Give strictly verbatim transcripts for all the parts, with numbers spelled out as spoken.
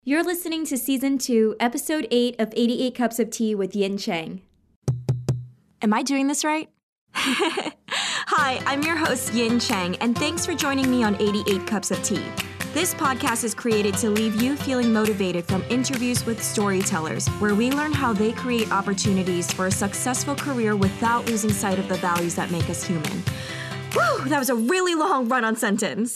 You're listening to Season two, Episode eight of eighty-eight Cups of Tea with Yin Chang. Am I doing this right? Hi, I'm your host, Yin Chang, and thanks for joining me on eighty-eight Cups of Tea. This podcast is created to leave you feeling motivated from interviews with storytellers, where we learn how they create opportunities for a successful career without losing sight of the values that make us human. Whew, that was a really long run-on sentence.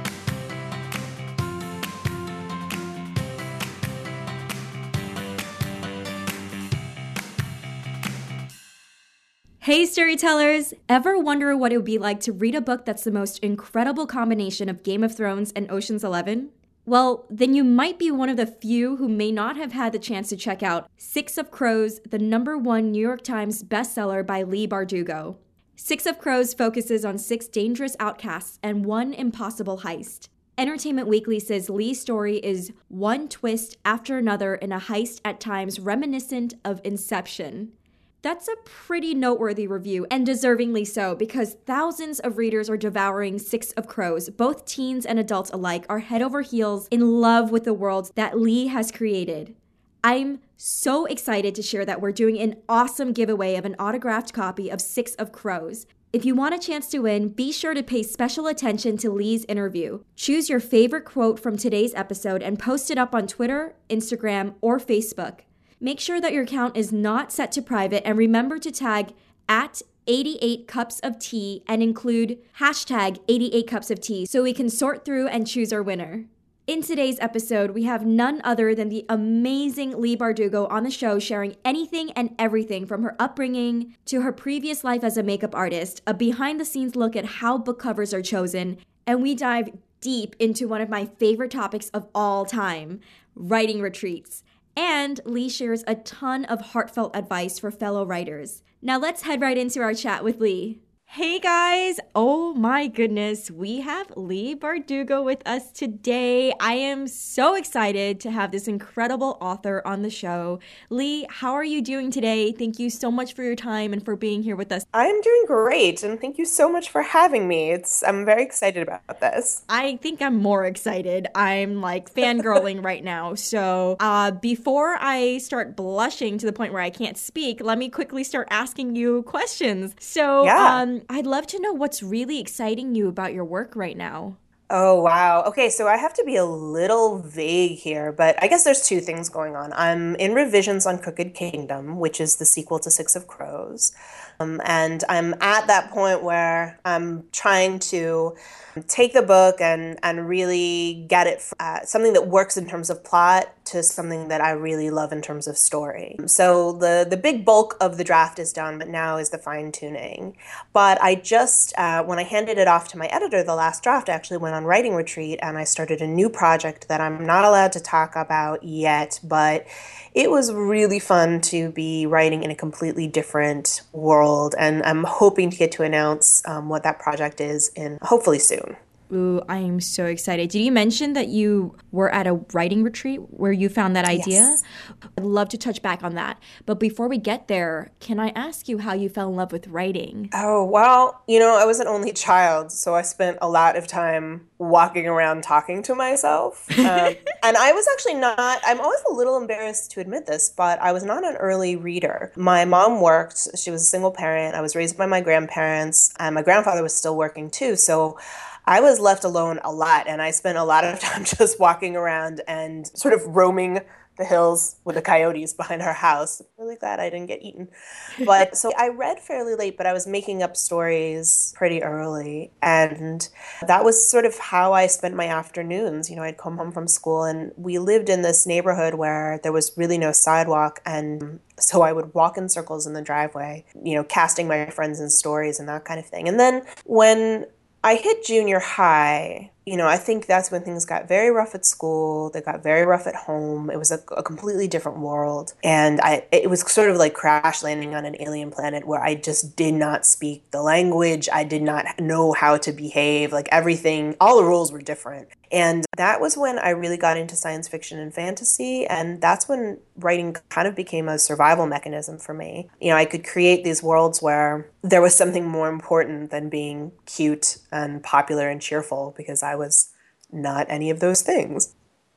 Hey storytellers! Ever wonder what it would be like to read a book that's the most incredible combination of Game of Thrones and Ocean's Eleven? Well, then you might be one of the few who may not have had the chance to check out Six of Crows, the number one New York Times bestseller by Leigh Bardugo. Six of Crows focuses on six dangerous outcasts and one impossible heist. Entertainment Weekly says Leigh's story is one twist after another in a heist at times reminiscent of Inception. That's a pretty noteworthy review, and deservingly so, because thousands of readers are devouring Six of Crows. Both teens and adults alike are head over heels in love with the world that Leigh has created. I'm so excited to share that we're doing an awesome giveaway of an autographed copy of Six of Crows. If you want a chance to win, be sure to pay special attention to Leigh's interview. Choose your favorite quote from today's episode and post it up on Twitter, Instagram, or Facebook. Make sure that your account is not set to private, and remember to tag at eighty-eight cups of tea and include hashtag eighty-eight cups of tea so we can sort through and choose our winner. In today's episode, we have none other than the amazing Leigh Bardugo on the show, sharing anything and everything from her upbringing to her previous life as a makeup artist, a behind-the-scenes look at how book covers are chosen, and we dive deep into one of my favorite topics of all time, writing retreats. And Leigh shares a ton of heartfelt advice for fellow writers. Now let's head right into our chat with Leigh. Hey guys! Oh my goodness, we have Leigh Bardugo with us today. I am so excited to have this incredible author on the show. Leigh, how are you doing today? Thank you so much for your time and for being here with us. I'm doing great, and thank you so much for having me. It's I'm very excited about this. I think I'm more excited. I'm like fangirling right now. So uh, before I start blushing to the point where I can't speak, let me quickly start asking you questions. So yeah. um, I'd love to know what's really exciting you about your work right now. Oh, wow. Okay, so I have to be a little vague here, but I guess there's two things going on. I'm in revisions on Crooked Kingdom, which is the sequel to Six of Crows. Um, and I'm at that point where I'm trying to take the book and, and really get it uh, something that works in terms of plot to something that I really love in terms of story. So the, the big bulk of the draft is done, but now is the fine tuning. But I just, uh, when I handed it off to my editor, the last draft, I actually went on writing retreat and I started a new project that I'm not allowed to talk about yet, but it was really fun to be writing in a completely different world, and I'm hoping to get to announce um, what that project is in hopefully soon. Ooh, I am so excited. Did you mention that you were at a writing retreat where you found that idea? Yes. I'd love to touch back on that. But before we get there, can I ask you how you fell in love with writing? Oh, well, you know, I was an only child, so I spent a lot of time walking around talking to myself. Um, and I was actually not, I'm always a little embarrassed to admit this, but I was not an early reader. My mom worked, she was a single parent. I was raised by my grandparents, and my grandfather was still working too. So I was left alone a lot, and I spent a lot of time just walking around and sort of roaming the hills with the coyotes behind our house. I'm really glad I didn't get eaten. But so I read fairly late, but I was making up stories pretty early. And that was sort of how I spent my afternoons. You know, I'd come home from school, and we lived in this neighborhood where there was really no sidewalk. And so I would walk in circles in the driveway, you know, casting my friends in stories and that kind of thing. And then when I hit junior high, you know, I think that's when things got very rough at school. They got very rough at home. It was a, a completely different world. And I, it was sort of like crash landing on an alien planet where I just did not speak the language. I did not know how to behave. Like everything, all the rules were different. And that was when I really got into science fiction and fantasy. And that's when writing kind of became a survival mechanism for me. You know, I could create these worlds where there was something more important than being cute and popular and cheerful, because I was not any of those things.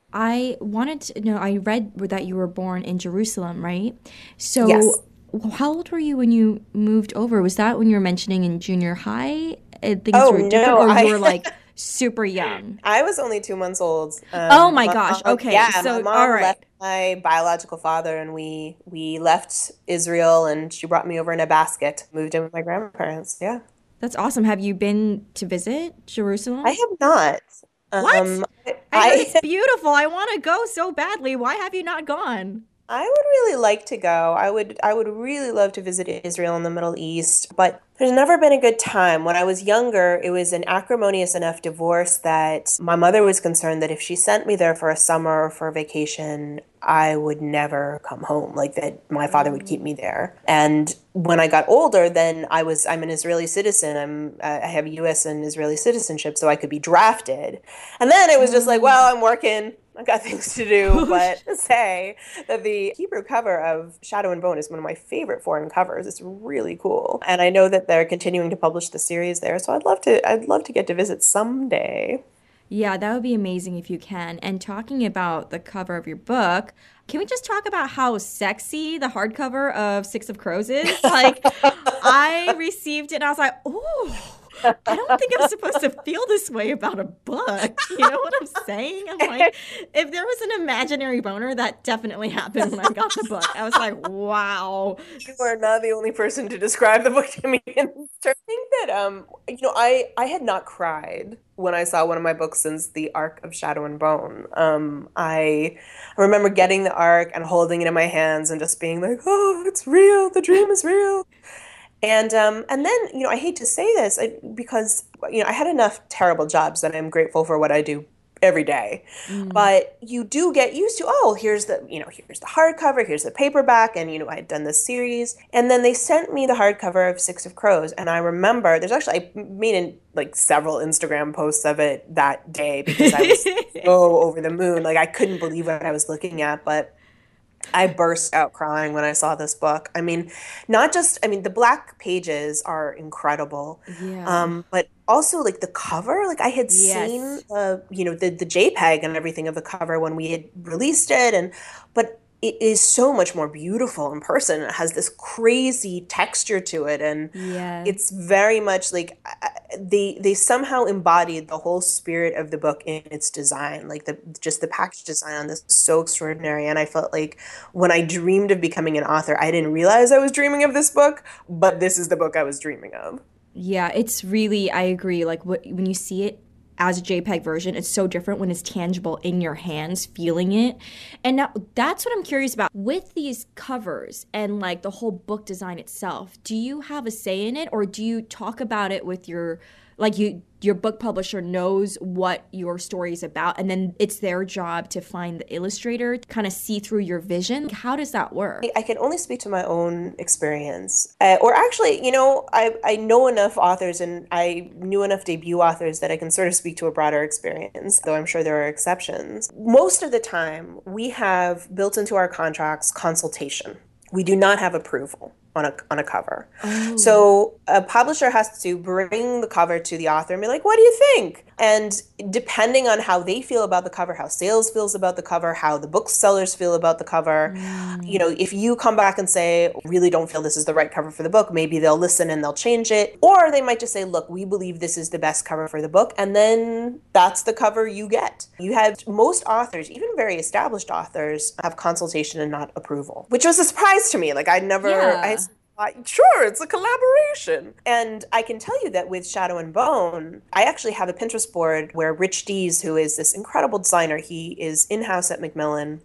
I wanted to know, I read that you were born in Jerusalem, right? Yes. So how old were you when you moved over? Was that when you were mentioning in junior high, uh, things Oh were different, no, or you I were like super young? I was only two months old. Oh Um, my my gosh. mom, Okay. yeah, my So, all mom left right. my biological father, and we we left Israel, and she brought me over in a basket. Moved in with my grandparents. Yeah, That's awesome. Have you been to visit I Jerusalem? have not. What? Um, I heard I it's beautiful. I want to go so badly. Why have you not gone? I would really like to go. I would I would really love to visit Israel and the Middle East, but there's never been a good time. When I was younger, it was an acrimonious enough divorce that my mother was concerned that if she sent me there for a summer or for a vacation, I would never come home, like that my father would keep me there. And when I got older, then I was I'm an Israeli citizen. I'm I have U S and Israeli citizenship, so I could be drafted. And then it was just like, Oh. well, I'm working. I've got things to do, but to say that the Hebrew cover of Shadow and Bone is one of my favorite foreign covers. It's really cool. And I know that they're continuing to publish the series there, so I'd love to I'd love to get to visit someday. Yeah, that would be amazing if you can. And talking about the cover of your book, can we just talk about how sexy the hardcover of Six of Crows is? Like, I received it and I was like, oh, I don't think I'm supposed to feel this way about a book. You know what I'm saying? I'm like, if there was an imaginary boner, that definitely happened when I got the book. I was like, wow. You are not the only person to describe the book to me in this term. I think that um, you know, I I had not cried when I saw one of my books since the Arc of Shadow and Bone. Um, I I remember getting the arc and holding it in my hands and just being like, "Oh, it's real. The dream is real." And um, and then, you know, I hate to say this I, because, you know, I had enough terrible jobs that I'm grateful for what I do every day. Mm. But you do get used to, oh, here's the, you know, here's the hardcover, here's the paperback, and, you know, I had done this series. And then they sent me the hardcover of Six of Crows. And I remember there's actually, I made in, like several Instagram posts of it that day because I was so over the moon. Like I couldn't believe what I was looking at. But I burst out crying when I saw this book. I mean, not just, I mean, the black pages are incredible, Yeah. um, but also like the cover. Like I had seen, Yes. uh, you know, the the JPEG and everything of the cover when we had released it, and but it is so much more beautiful in person. It has this crazy texture to it, and Yeah. it's very much like uh, they they somehow embodied the whole spirit of the book in its design. Like the just the package design on this is so extraordinary, and I felt like when I dreamed of becoming an author, I didn't realize I was dreaming of this book, but this is the book I was dreaming of. Yeah, it's really, I agree. Like what when you see it as a JPEG version, it's so different when it's tangible in your hands, feeling it. And now that's what I'm curious about. With these covers and like the whole book design itself, do you have a say in it or do you talk about it with your like you your book publisher knows what your story is about and then it's their job to find the illustrator to kind of see through your vision? How does that work? I can only speak to my own experience. Uh, or actually, you know, I, I know enough authors and I knew enough debut authors that I can sort of speak to a broader experience, though I'm sure there are exceptions. Most of the time, we have built into our contracts consultation. We do not have approval on a, on a cover. Oh. So a publisher has to bring the cover to the author and be like, what do you think? And depending on how they feel about the cover, how sales feels about the cover, how the booksellers feel about the cover, you Mm. know, if you come back and say, really don't feel this is the right cover for the book, maybe they'll listen and they'll change it. Or they might just say, look, we believe this is the best cover for the book. And then that's the cover you get. You have most authors, even very established authors, have consultation and not approval, which was a surprise to me. Like I never, I Yeah. uh, sure, it's a collaboration. And I can tell you that with Shadow and Bone, I actually have a Pinterest board where Rich Dees, who is this incredible designer, he is in-house at Macmillan,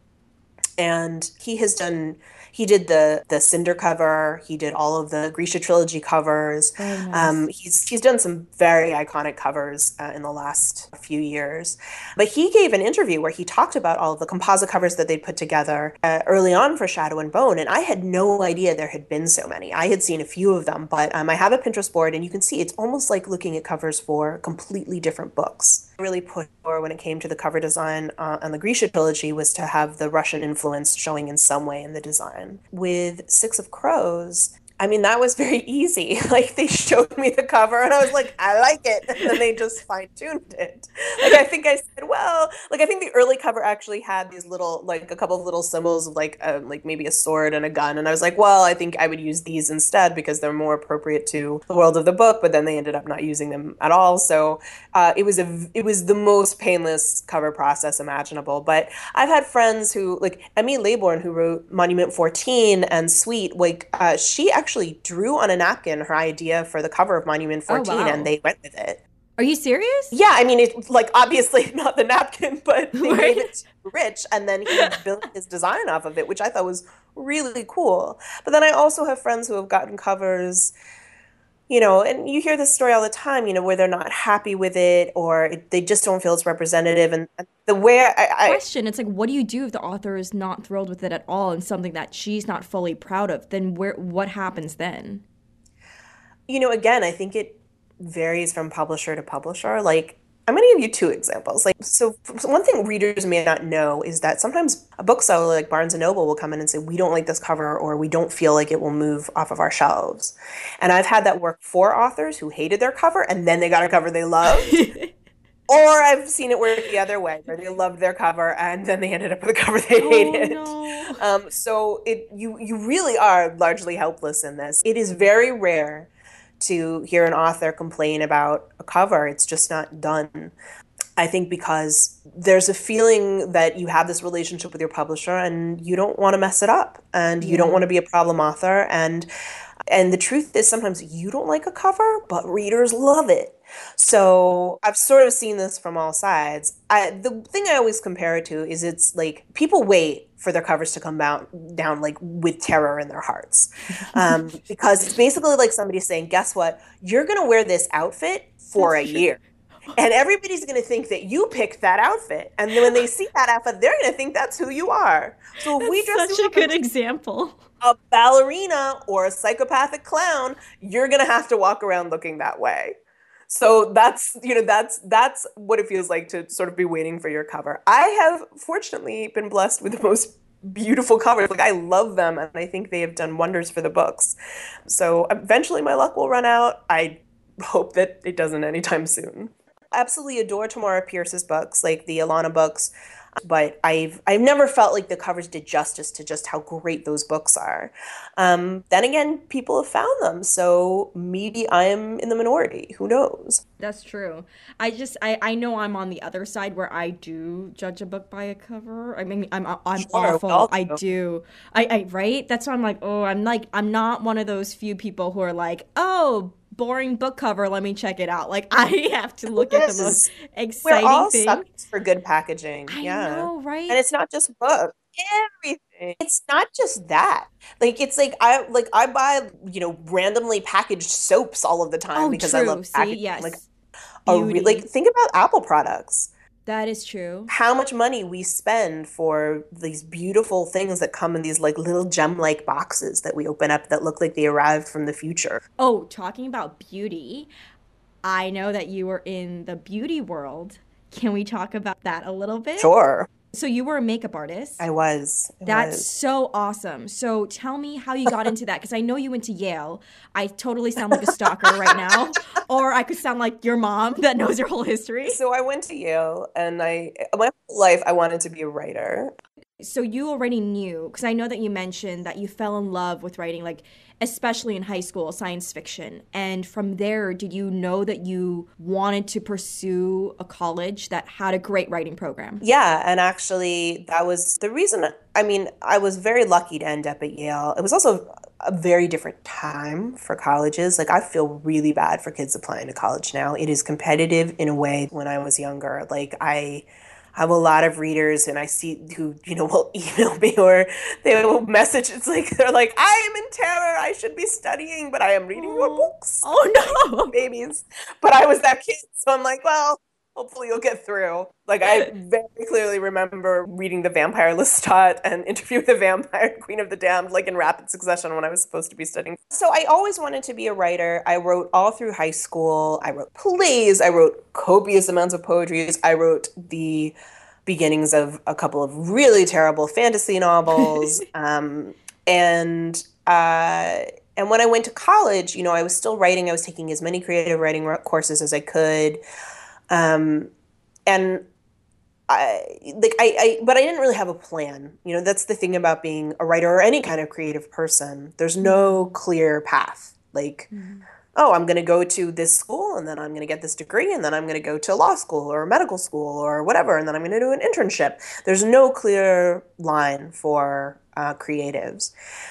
and he has done he did the the Cinder cover, he did all of the Grisha trilogy covers. Oh, Um, nice. he's he's done some very iconic covers uh, in the last few years. But he gave an interview where he talked about all of the composite covers that they'd put together uh, early on for Shadow and Bone, and I had no idea there had been so many. I had seen a few of them, but um, I have a Pinterest board, and you can see it's almost like looking at covers for completely different books. Really put for when it came to the cover design uh, on the Grisha trilogy was to have the Russian influence showing in some way in the design. With Six of Crows, I mean, that was very easy. Like they showed me the cover and I was like, I like it. And then they just fine-tuned it. Like I think I said, well, like I think the early cover actually had these little, like a couple of little symbols of like um, like maybe a sword and a gun. And I was like, well, I think I would use these instead because they're more appropriate to the world of the book. But then they ended up not using them at all. So uh, it was a it was the most painless cover process imaginable. But I've had friends who, like Emmy Laybourne, who wrote Monument fourteen and Sweet, like uh, she actually drew on a napkin her idea for the cover of Monument Oh, fourteen, and wow. they went with it. Are you serious? Yeah, I mean, it like obviously not the napkin, but they gave Right? it to Rich, and then he built his design off of it, which I thought was really cool. But then I also have friends who have gotten covers, you know, and you hear this story all the time, you know, where they're not happy with it or it, they just don't feel it's representative. And, and the way I, I, Question. It's like, what do you do if the author is not thrilled with it at all and something that she's not fully proud of? Then where what happens then? you know, again, I think it varies from publisher to publisher. Like, I'm going to give you two examples. Like, so, so one thing readers may not know is that sometimes a bookseller like Barnes and Noble will come in and say, we don't like this cover or we don't feel like it will move off of our shelves. And I've had that work for authors who hated their cover and then they got a cover they loved. Or I've seen it work the other way, where they loved their cover and then they ended up with a cover they Oh hated. no. Um, so it you you really are largely helpless in this. It is very rare to hear an author complain about a cover. It's just not done. I think because there's a feeling that you have this relationship with your publisher and you don't want to mess it up and you don't Yeah. want to be a problem author. And and the truth is sometimes you don't like a cover, but readers love it. So I've sort of seen this from all sides. I, the thing I always compare it to is it's like people wait for their covers to come down, down like with terror in their hearts. Um, because it's basically like somebody saying, guess what? You're going to wear this outfit for a That's true. year. And everybody's going to think that you picked that outfit. And then when they see that outfit, they're going to think that's who you are. So if we dress Such you a up good as example. a ballerina or a psychopathic clown, you're going to have to walk around looking that way. So that's, you know, that's that's what it feels like to sort of be waiting for your cover. I have fortunately been blessed with the most beautiful covers. Like I love them and I think they have done wonders for the books. So eventually my luck will run out. I hope that it doesn't anytime soon. Absolutely adore Tamora Pierce's books, like the Alana books, but I've I've never felt like the covers did justice to just how great those books are. Um, then again, people have found them, so maybe I am in the minority. Who knows? That's true. I just I I know I'm on the other side where I do judge a book by a cover. I mean I'm I'm Sure, we awful. all I do. do. I I right? That's why I'm like, "Oh, I'm like I'm not one of those few people who are like, "Oh, boring book cover, let me check it out." Like I have to look at the most Yes. We're exciting all thing. suckers for good packaging. I Yeah. know, And right? it's not just books. Everything. It's not just that. Like it's like I like I buy, you know, randomly packaged soaps all of the time Oh, because I love true. See, packaging. Like yes. a re like Beauty. think about Apple products. That is true. How much money we spend for these beautiful things that come in these like little gem-like boxes that we open up that look like they arrived from the future. Oh, talking about beauty, I know that you were in the beauty world. Can we talk about that a little bit? Sure. So you were a makeup artist. I was. I That's was. so awesome. So tell me how you got into that because I know you went to Yale. I totally sound like a stalker right now, or I could sound like your mom that knows your whole history. So I went to Yale and I my whole life I wanted to be a writer. So you already knew because I know that you mentioned that you fell in love with writing, like especially in high school, science fiction. And from there, did you know that you wanted to pursue a college that had a great writing program? Yeah, and actually that was the reason. I mean, I was very lucky to end up at Yale. It was also a very different time for colleges. Like I feel really bad for kids applying to college now. It is competitive in a way when I was younger. Like I have a lot of readers and I see who, you know, will email me or they will message. It's like they're like, I am in terror. I should be studying, but I am reading your Oh, books. oh no. Babies. But I was that kid. So I'm like, well, hopefully you'll get through. Like I very clearly remember reading The Vampire Lestat and Interview with the Vampire, Queen of the Damned, like in rapid succession when I was supposed to be studying. So I always wanted to be a writer. I wrote all through high school. I wrote plays. I wrote copious amounts of poetry. I wrote the beginnings of a couple of really terrible fantasy novels. Um, and uh, And when I went to college, you know, I was still writing. I was taking as many creative writing courses as I could. Um, and I like I, I but I didn't really have a plan. You know, that's the thing about being a writer or any kind of creative person. There's no clear path. Like, Mm-hmm. oh, I'm going to go to this school and then I'm going to get this degree and then I'm going to go to law school or medical school or whatever and then I'm going to do an internship. There's no clear line for uh, creatives.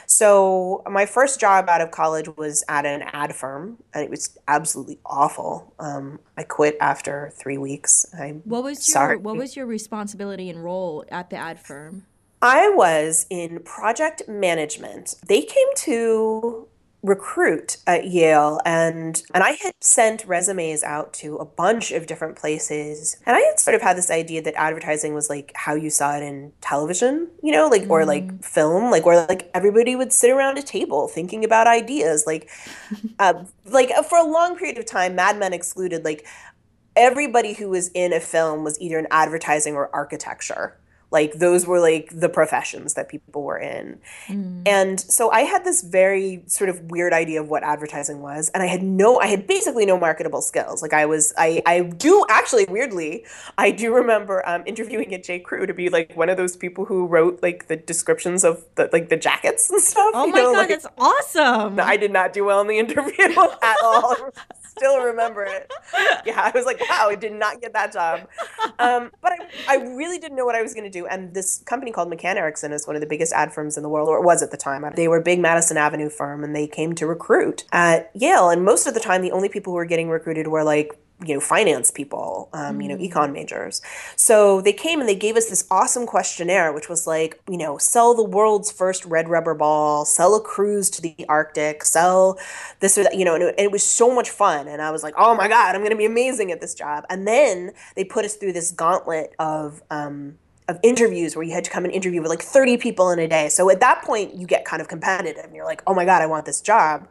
So my first job out of college was at an ad firm and it was absolutely awful. Um, I quit after three weeks. I'm What was your sorry. what was your responsibility and role at the ad firm? I was in project management. They came to recruit at Yale and and I had sent resumes out to a bunch of different places. And I had sort of had this idea that advertising was like how you saw it in television, you know, like or Mm. like film, like where like everybody would sit around a table thinking about ideas. Like uh, like for a long period of time, Mad Men excluded, like everybody who was in a film was either in advertising or architecture. Like those were like the professions that people were in. Mm. And so I had this very sort of weird idea of what advertising was. And I had no, I had basically no marketable skills. Like I was, I, I do actually, weirdly, I do remember um, interviewing at J. Crew to be like one of those people who wrote like the descriptions of the, like the jackets and stuff. Oh You my know, God, like that's awesome. I did not do well in the interview at all. Still remember it. Yeah, I was like, wow, I did not get that job. Um, but I, I really didn't know what I was going to do. And this company called McCann Erickson is one of the biggest ad firms in the world, or it was at the time. They were a big Madison Avenue firm, and they came to recruit at Yale. And most of the time, the only people who were getting recruited were like, you know, finance people, um, you know, Mm. econ majors. So they came and they gave us this awesome questionnaire, which was like, you know, sell the world's first red rubber ball, sell a cruise to the Arctic, sell this or that, you know, and it, it was so much fun. And I was like, oh my God, I'm going to be amazing at this job. And then they put us through this gauntlet of, um, of interviews where you had to come and interview with like thirty people in a day. So at that point, you get kind of competitive and you're like, oh my God, I want this job.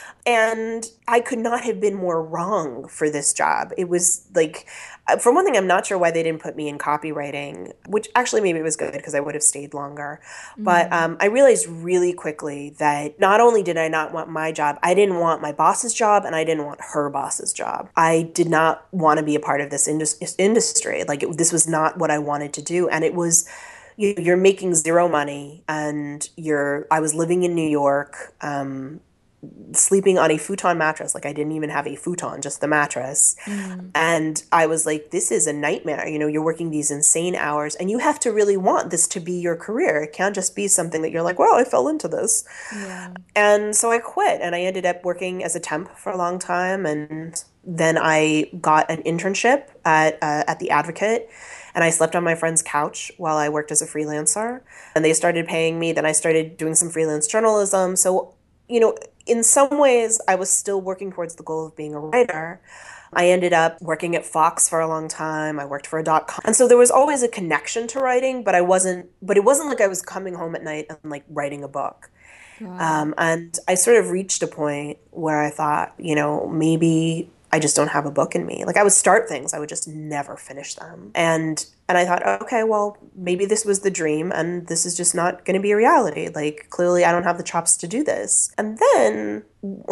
And I could not have been more wrong for this job. It was like, uh, for one thing, I'm not sure why they didn't put me in copywriting, which actually maybe it was good because I would have stayed longer. But Mm. um, I realized really quickly that not only did I not want my job, I didn't want my boss's job and I didn't want her boss's job. I did not want to be a part of this indus- industry. Like it, this was not what I wanted to do. And it was, you- you're making zero money and you're, I was living in New York. Um, sleeping on a futon mattress. Like I didn't even have a futon, just the mattress. Mm. And I was like, this is a nightmare. You know, you're working these insane hours and you have to really want this to be your career. It can't just be something that you're like, well, I fell into this. Yeah. And so I quit and I ended up working as a temp for a long time. And then I got an internship at, uh, at The Advocate. And I slept on my friend's couch while I worked as a freelancer. And they started paying me. Then I started doing some freelance journalism. So, you know, in some ways, I was still working towards the goal of being a writer. I ended up working at Fox for a long time. I worked for a dot com. And so there was always a connection to writing, but I wasn't, but it wasn't like I was coming home at night and like writing a book. Wow. Um, and I sort of reached a point where I thought, you know, maybe I just don't have a book in me. Like I would start things, I would just never finish them. And and I thought, okay, well, maybe this was the dream and this is just not going to be a reality. Like clearly I don't have the chops to do this. And then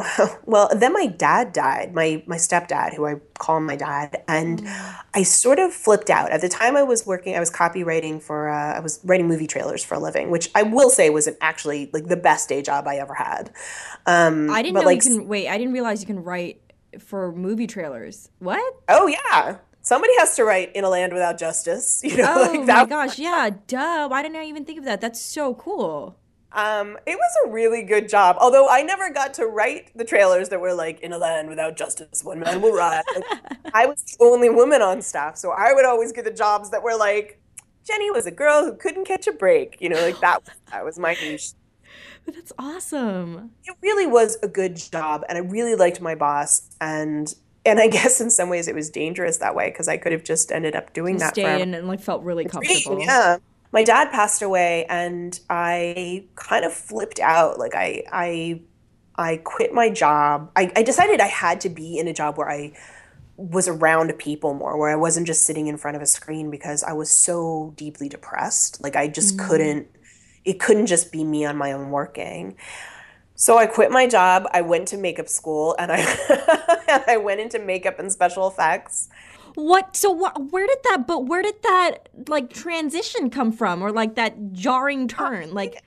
well, then my dad died, my my stepdad, who I call my dad, and Mm. I sort of flipped out. At the time I was working, I was copywriting for uh, I was writing movie trailers for a living, which I will say was an actually like the best day job I ever had. Um, I didn't but know you like can wait. I didn't realize you can write for movie trailers. What? oh yeah. Somebody has to write In a Land Without Justice, you know, Oh like my that. gosh, yeah, duh. Why didn't I even think of that? That's so cool. Um, it was a really good job. Although I never got to write the trailers that were like In a Land Without Justice, one man will rise. Like, I was the only woman on staff, so I would always get the jobs that were like, Jenny was a girl who couldn't catch a break, you know, like that. That was my niche. But that's awesome. It really was a good job, and I really liked my boss, and and I guess in some ways it was dangerous that way because I could have just ended up doing You that stayed forever. in and like felt really comfortable. Yeah. My dad passed away and I kind of flipped out. Like I I I quit my job. I, I decided I had to be in a job where I was around people more, where I wasn't just sitting in front of a screen because I was so deeply depressed. Like I just Mm. couldn't, it couldn't just be me on my own working. So I quit my job. I went to makeup school and I and I went into makeup and special effects. What? So what? Where did that? But where did that like transition come from, or like that jarring turn? Like,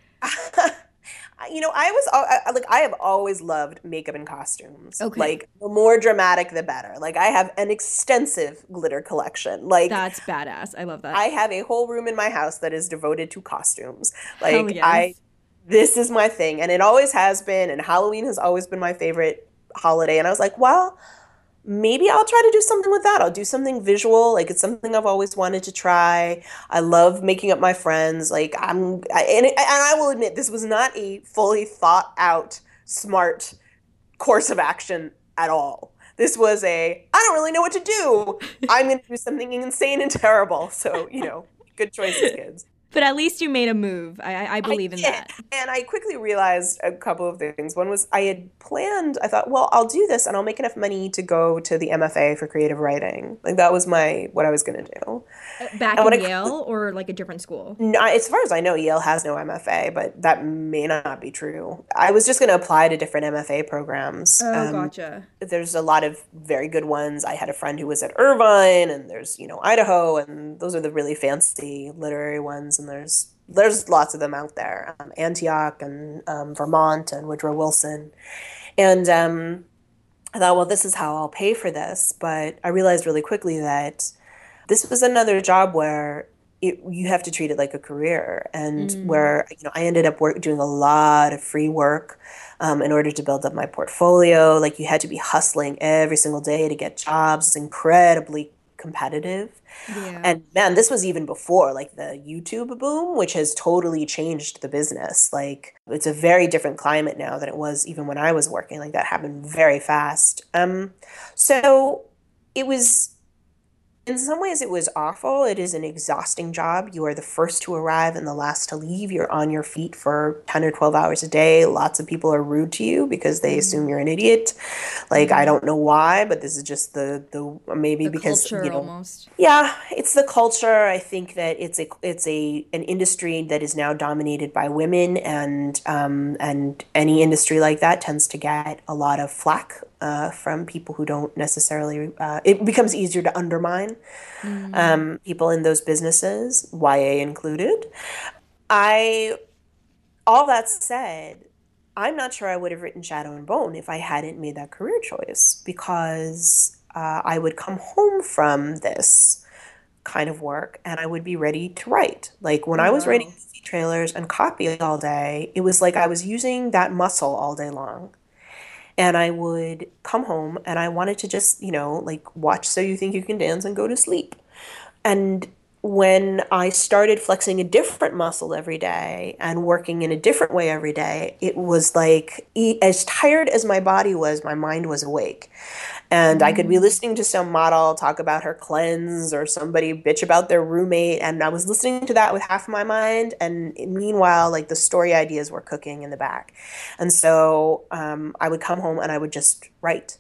You know, I was al- I- like I have always loved makeup and costumes. okay, Like the more dramatic the better. Like I have an extensive glitter collection. Like that's badass. I love that. I have a whole room in my house that is devoted to costumes. Hell Like I yes. this is my thing and it always has been and Halloween has always been my favorite holiday and I was like, well, maybe I'll try to do something with that. I'll do something visual. Like it's something I've always wanted to try. I love making up my friends. Like I'm, I, and, and I will admit this was not a fully thought out, smart course of action at all. This was a, I don't really know what to do. I'm going to do something insane and terrible. So, you know, good choices, kids. But at least you made a move. I, I, I I believe in did. that. And I quickly realized a couple of things. One was I had planned, I thought, well, I'll do this and I'll make enough money to go to the M F A for creative writing. Like that was my, what I was going to do. Uh, Back And in what I, Yale or like a different school? no, as far as I know, Yale has no M F A, but that may not be true. I was just going to apply to different M F A programs. Oh, Um, gotcha. there's a lot of very good ones. I had a friend who was at Irvine, and there's, you know, Idaho, and those are the really fancy literary ones. And there's there's lots of them out there. Um, Antioch and um, Vermont and Woodrow Wilson. And um, I thought, well, this is how I'll pay for this. But I realized really quickly that this was another job where it, you have to treat it like a career, and Mm. where you know I ended up work, doing a lot of free work um, in order to build up my portfolio. Like you had to be hustling every single day to get jobs. It's incredibly competitive. Yeah. And man, this was even before like the YouTube boom, which has totally changed the business. Like it's a very different climate now than it was even when I was working. Like that happened very fast. Um, so it was in some ways, it was awful. It is an exhausting job. You are the first to arrive and the last to leave. You're on your feet for ten or twelve hours a day. Lots of people are rude to you because they assume Mm. you're an idiot. Like, I Mm. don't know why, but this is just the, the maybe The because, you culture know, almost. yeah, it's the culture. I think that it's a it's a an industry that is now dominated by women, and um, and any industry like that tends to get a lot of flack uh, from people who don't necessarily. Uh, it becomes easier to undermine Mm. um, people in those businesses, Y A included. I all that said, I'm not sure I would have written Shadow and Bone if I hadn't made that career choice because uh, I would come home from this kind of work and I would be ready to write. Like when Oh, I was writing wow. movie trailers and copy all day, it was like I was using that muscle all day long. And I would come home and I wanted to just, you know, like watch So You Think You Can Dance and go to sleep. And when I started flexing a different muscle every day and working in a different way every day, it was like e- as tired as my body was, my mind was awake. And I could be Mm. listening to some model talk about her cleanse or somebody bitch about their roommate. And I was listening to that with half my mind. And meanwhile, like the story ideas were cooking in the back. And so um, I would come home and I would just write.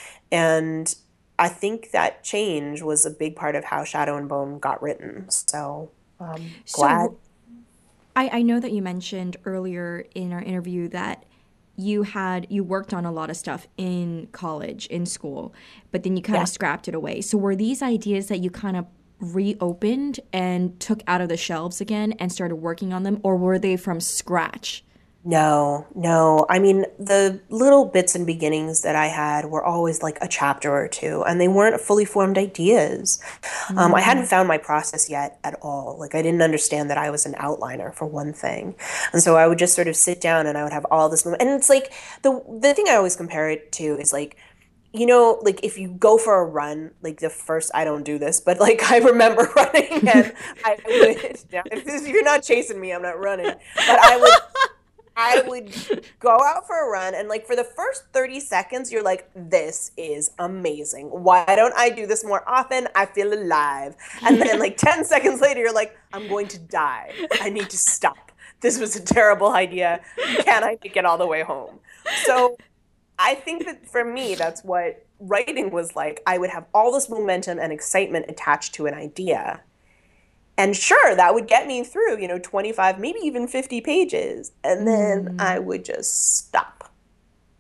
And I think that change was a big part of how Shadow and Bone got written. So um, glad. So I, I know that you mentioned earlier in our interview that you had you worked on a lot of stuff in college, in school, but then you kind Yeah. of scrapped it away. So were these ideas that you kind of reopened and took out of the shelves again and started working on them, or were they from scratch? No, no. I mean, the little bits and beginnings that I had were always like a chapter or two, and they weren't fully formed ideas. Um, I hadn't Mm. found my process yet at all. Like, I didn't understand that I was an outliner for one thing. And so I would just sort of sit down and I would have all this movement. And it's like the the thing I always compare it to is like, you know, like if you go for a run, like the first, I don't do this, but like I remember running and I would, now, if, this, if you're not chasing me, I'm not running. But I would I would go out for a run and like for the first thirty seconds you're like this is amazing. Why don't I do this more often? I feel alive. And then like ten seconds later you're like I'm going to die. I need to stop. This was a terrible idea. Can I make it all the way home? So I think that for me that's what writing was like. I would have all this momentum and excitement attached to an idea. And sure, that would get me through, you know, twenty-five, maybe even fifty pages. And then I Mm. would just stop.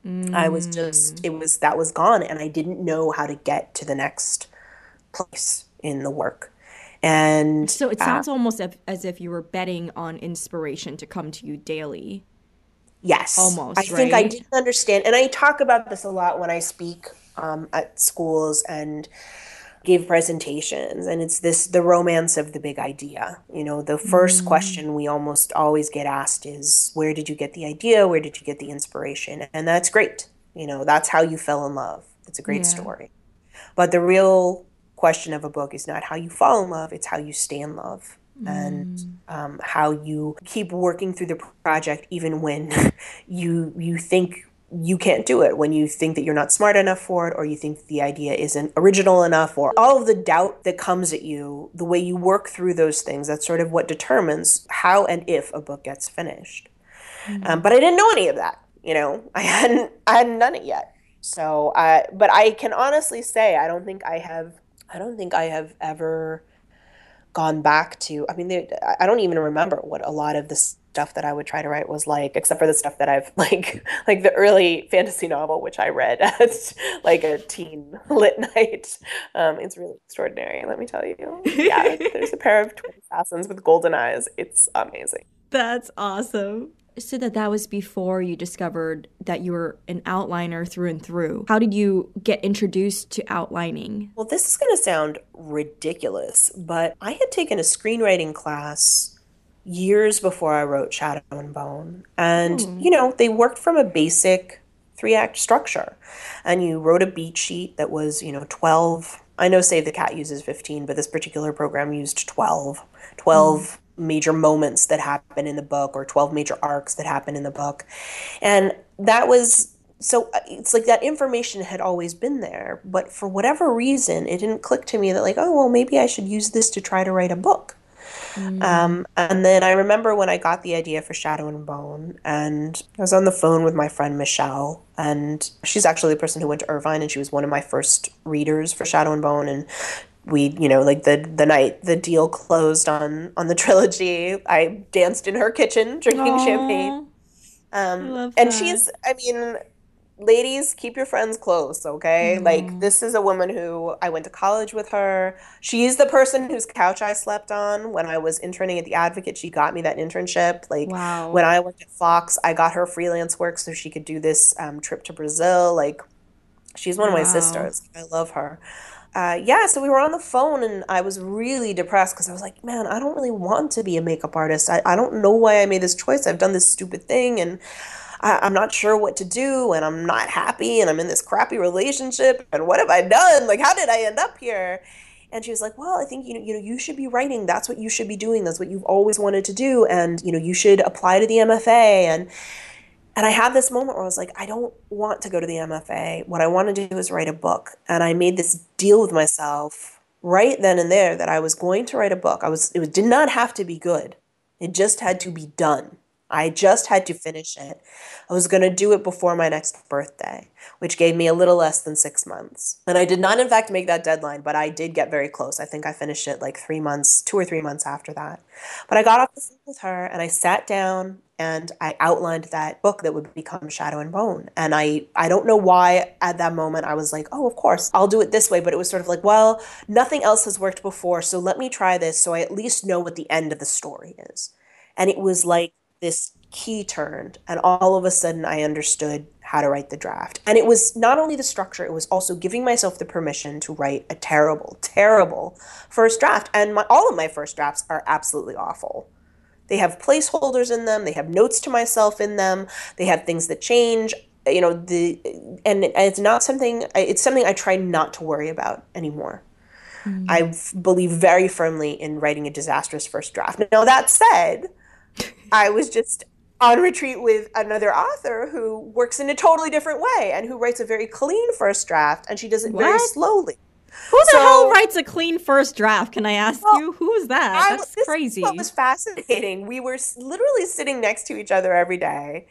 I was just, it was, that was gone. And I didn't know how to get to the next place in the work. And So it uh, sounds almost as, as if you were betting on inspiration to come to you daily. yes, I Almost, think I right? didn't understand. And I talk about this a lot when I speak um, at schools and give presentations. And it's this, the romance of the big idea. You know, the first Mm, question we almost always get asked is, where did you get the idea? Where did you get the inspiration? And that's great. You know, that's how you fell in love. It's a great yeah. story. But the real question of a book is not how you fall in love, it's how you stay in love. And Mm, um, how you keep working through the project even when you you think you can't do it, when you think that you're not smart enough for it, or you think the idea isn't original enough, or all of the doubt that comes at you, the way you work through those things, that's sort of what determines how and if a book gets finished. Um, mm. but I didn't know any of that. You know, I hadn't I hadn't done it yet. So, uh, but I can honestly say I don't think I have I don't think I have ever gone back to. I mean, they, I don't even remember what a lot of the stuff that I would try to write was like, except for the stuff that I've like like the early fantasy novel which I read at like a teen lit night. Um, it's really extraordinary, let me tell you. Yeah, there's a pair of twin assassins with golden eyes. It's amazing. That's awesome. So that that was before you discovered that you were an outliner through and through. How did you get introduced to outlining? Well, this is going to sound ridiculous, but I had taken a screenwriting class years before I wrote Shadow and Bone. And, Oh. you know, they worked from a basic three act structure. And you wrote a beat sheet that was, you know, twelve. I know Save the Cat uses fifteen, but this particular program used twelve. Mm. twelve major moments that happen in the book, or twelve major arcs that happen in the book. And that was so uh, it's like that information had always been there, but for whatever reason, it didn't click to me that, like, oh, well, maybe I should use this to try to write a book. Mm. Um, and then I remember when I got the idea for Shadow and Bone, and I was on the phone with my friend Michelle, and she's actually the person who went to Irvine, and she was one of my first readers for Shadow and Bone. And we, you know, like the the night the deal closed on on the trilogy, I danced in her kitchen drinking champagne. Oh, I Um, love and that. she's, I mean, ladies, keep your friends close, okay? Like, Oh, this is a woman who I went to college with her. She's the person whose couch I slept on when I was interning at the Advocate. She got me that internship. Like, when wow. I worked at Fox, I got her freelance work so she could do this um, trip to Brazil. Like, she's one of my Wow. sisters. I love her. Uh, yeah, so we were on the phone and I was really depressed because I was like, man, I don't really want to be a makeup artist. I, I don't know why I made this choice. I've done this stupid thing and I, I'm not sure what to do and I'm not happy and I'm in this crappy relationship and what have I done? Like, how did I end up here? And she was like, well, I think, you know, you know, you should be writing. That's what you should be doing. That's what you've always wanted to do. And, you know, you should apply to the M F A. And and I had this moment where I was like, I don't want to go to the M F A. What I want to do is write a book. And I made this deal with myself right then and there that I was going to write a book. I was it did not have to be good. It just had to be done. I just had to finish it. I was going to do it before my next birthday, which gave me a little less than six months. And I did not, in fact, make that deadline, but I did get very close. I think I finished it like three months, two or three months after that. But I got off the phone with her and I sat down and I outlined that book that would become Shadow and Bone. And I, I don't know why at that moment I was like, oh, of course, I'll do it this way. But it was sort of like, well, nothing else has worked before, so let me try this so I at least know what the end of the story is. And it was like this key turned, and all of a sudden I understood how to write the draft. And it was not only the structure, it was also giving myself the permission to write a terrible, terrible first draft. And my, all of my first drafts are absolutely awful. They have placeholders in them, they have notes to myself in them, they have things that change. You know, the and it's not something it's something I try not to worry about anymore. Mm. I believe very firmly in writing a disastrous first draft. Now, that said, I was just on retreat with another author who works in a totally different way and who writes a very clean first draft, and she does it very What? slowly. Who the So, hell writes a clean first draft? Can I ask well, you? Who is that? I, That's this is what crazy. was fascinating. We were s- literally sitting next to each other every day.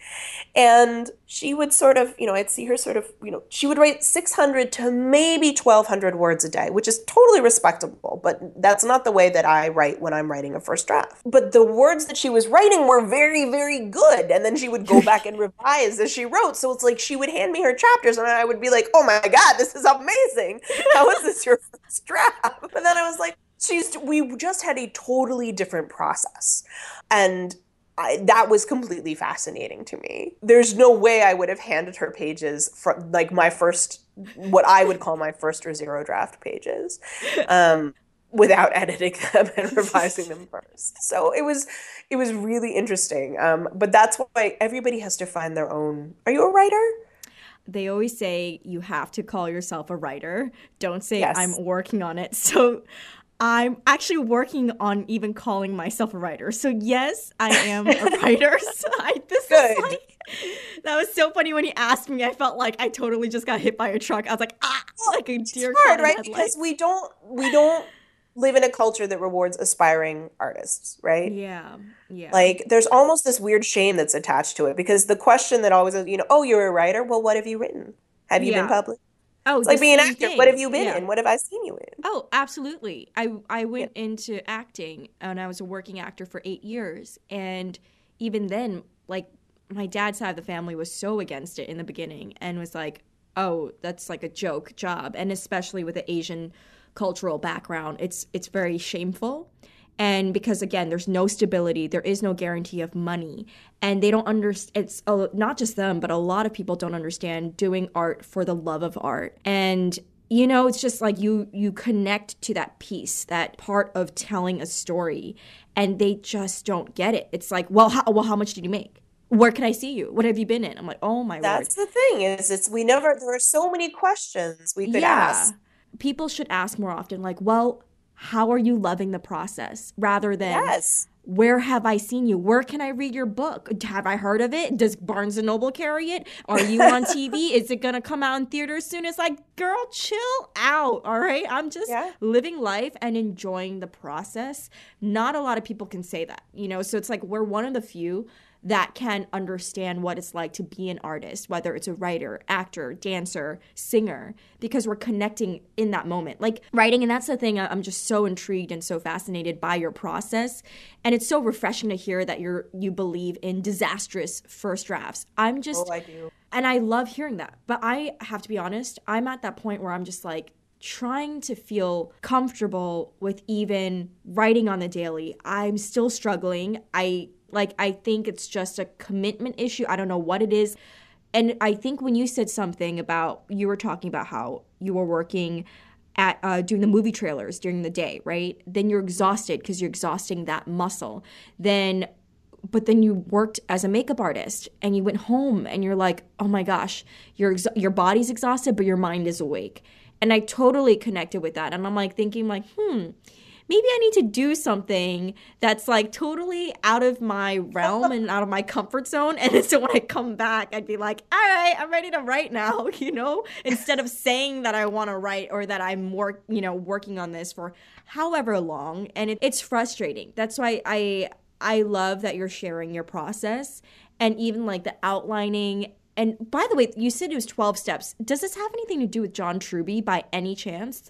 And she would sort of, you know, I'd see her sort of, you know, she would write six hundred to maybe twelve hundred words a day, which is totally respectable, but that's not the way that I write when I'm writing a first draft. But the words that she was writing were very, very good. And then she would go back and revise as she wrote. So it's like she would hand me her chapters and I would be like, oh my God, this is amazing. How is this your first draft? But then I was like, she's, we just had a totally different process. And I, that was completely fascinating to me. There's no way I would have handed her pages from like my first, what I would call my first or zero draft pages, um, without editing them and revising them first. So it was, it was really interesting. Um, but that's why everybody has to find their own. Are you a writer? They always say you have to call yourself a writer. Don't say I'm Yes. working on it. So I'm actually working on even calling myself a writer. So yes, I am a writer. So I, this is Good. like, that was so funny when he asked me. I felt like I totally just got hit by a truck. I was like, ah, Well, like a it's deer hard, caught in right? Because headlights. we don't, we don't live in a culture that rewards aspiring artists, right? Yeah, yeah, Like, there's almost this weird shame that's attached to it because the question that always, you know, oh, you're a writer. Well, what have you written? Have you been yeah. published? Oh, It's the like being an same actor. What have thing. you been Yeah. in? What have I seen you in? Oh, absolutely. I I Yeah. went into acting and I was a working actor for eight years. And even then, like my dad's side of the family was so against it in the beginning and was like, "Oh, that's like a joke job." And especially with the Asian cultural background, it's it's very shameful. And because again, there's no stability, there is no guarantee of money, and they don't understand. It's uh, not just them, but a lot of people don't understand doing art for the love of art. And you know, it's just like you you connect to that piece, that part of telling a story, and they just don't get it. It's like, well, how, well, how much did you make? Where can I see you? What have you been in? I'm like, oh my word. That's the thing is it's we never there are so many questions we could Yeah. ask. People should ask more often, like, well, how are you loving the process? Rather than, Yes. where have I seen you? Where can I read your book? Have I heard of it? Does Barnes and Noble carry it? Are you on T V? Is it going to come out in theaters soon? It's like, girl, chill out, all right? I'm just Yeah. living life and enjoying the process. Not a lot of people can say that, you know? So it's like we're one of the few that can understand what it's like to be an artist, whether it's a writer, actor, dancer, singer, because we're connecting in that moment. Like writing, and that's the thing, I'm just so intrigued and so fascinated by your process. And it's so refreshing to hear that you're you believe in disastrous first drafts. I'm Oh, just, I do. and I love hearing that. But I have to be honest, I'm at that point where I'm just like, trying to feel comfortable with even writing on the daily. I'm still struggling. I like I think it's just a commitment issue. I don't know what it is. And I think when you said something about you were talking about how you were working at uh, doing the movie trailers during the day, right? Then you're exhausted because you're exhausting that muscle. Then but then you worked as a makeup artist and you went home and you're like, oh my gosh, your ex- your body's exhausted, but your mind is awake. And I totally connected with that. And I'm like thinking like, hmm, maybe I need to do something that's like totally out of my realm and out of my comfort zone. And so when I come back, I'd be like, all right, I'm ready to write now, you know, instead of saying that I want to write or that I'm more, you know, working on this for however long. And it, it's frustrating. That's why I, I love that you're sharing your process and even like the outlining. And by the way, you said it was twelve steps. Does this have anything to do with John Truby by any chance?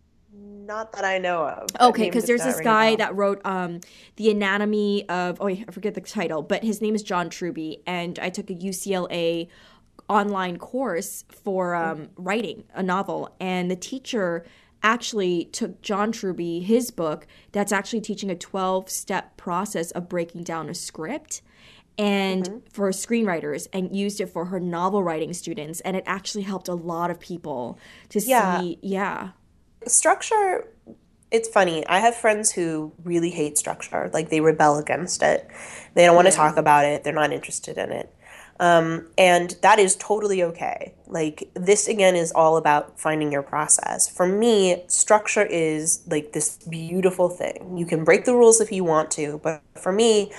Not that I know of. That Okay, name because does there's not this ring a guy bell. that wrote um, The Anatomy of, oh, I forget the title, but his name is John Truby. And I took a U C L A online course for um, writing a novel. And the teacher actually took John Truby, his book, that's actually teaching a twelve-step process of breaking down a script and for screenwriters and used it for her novel writing students. And it actually helped a lot of people to Yeah. see, yeah. Structure, it's funny. I have friends who really hate structure. Like they rebel against it. They don't want to Yeah. talk about it. They're not interested in it. Um, and that is totally okay. Like this again is all about finding your process. For me, structure is like this beautiful thing. You can break the rules if you want to, but for me,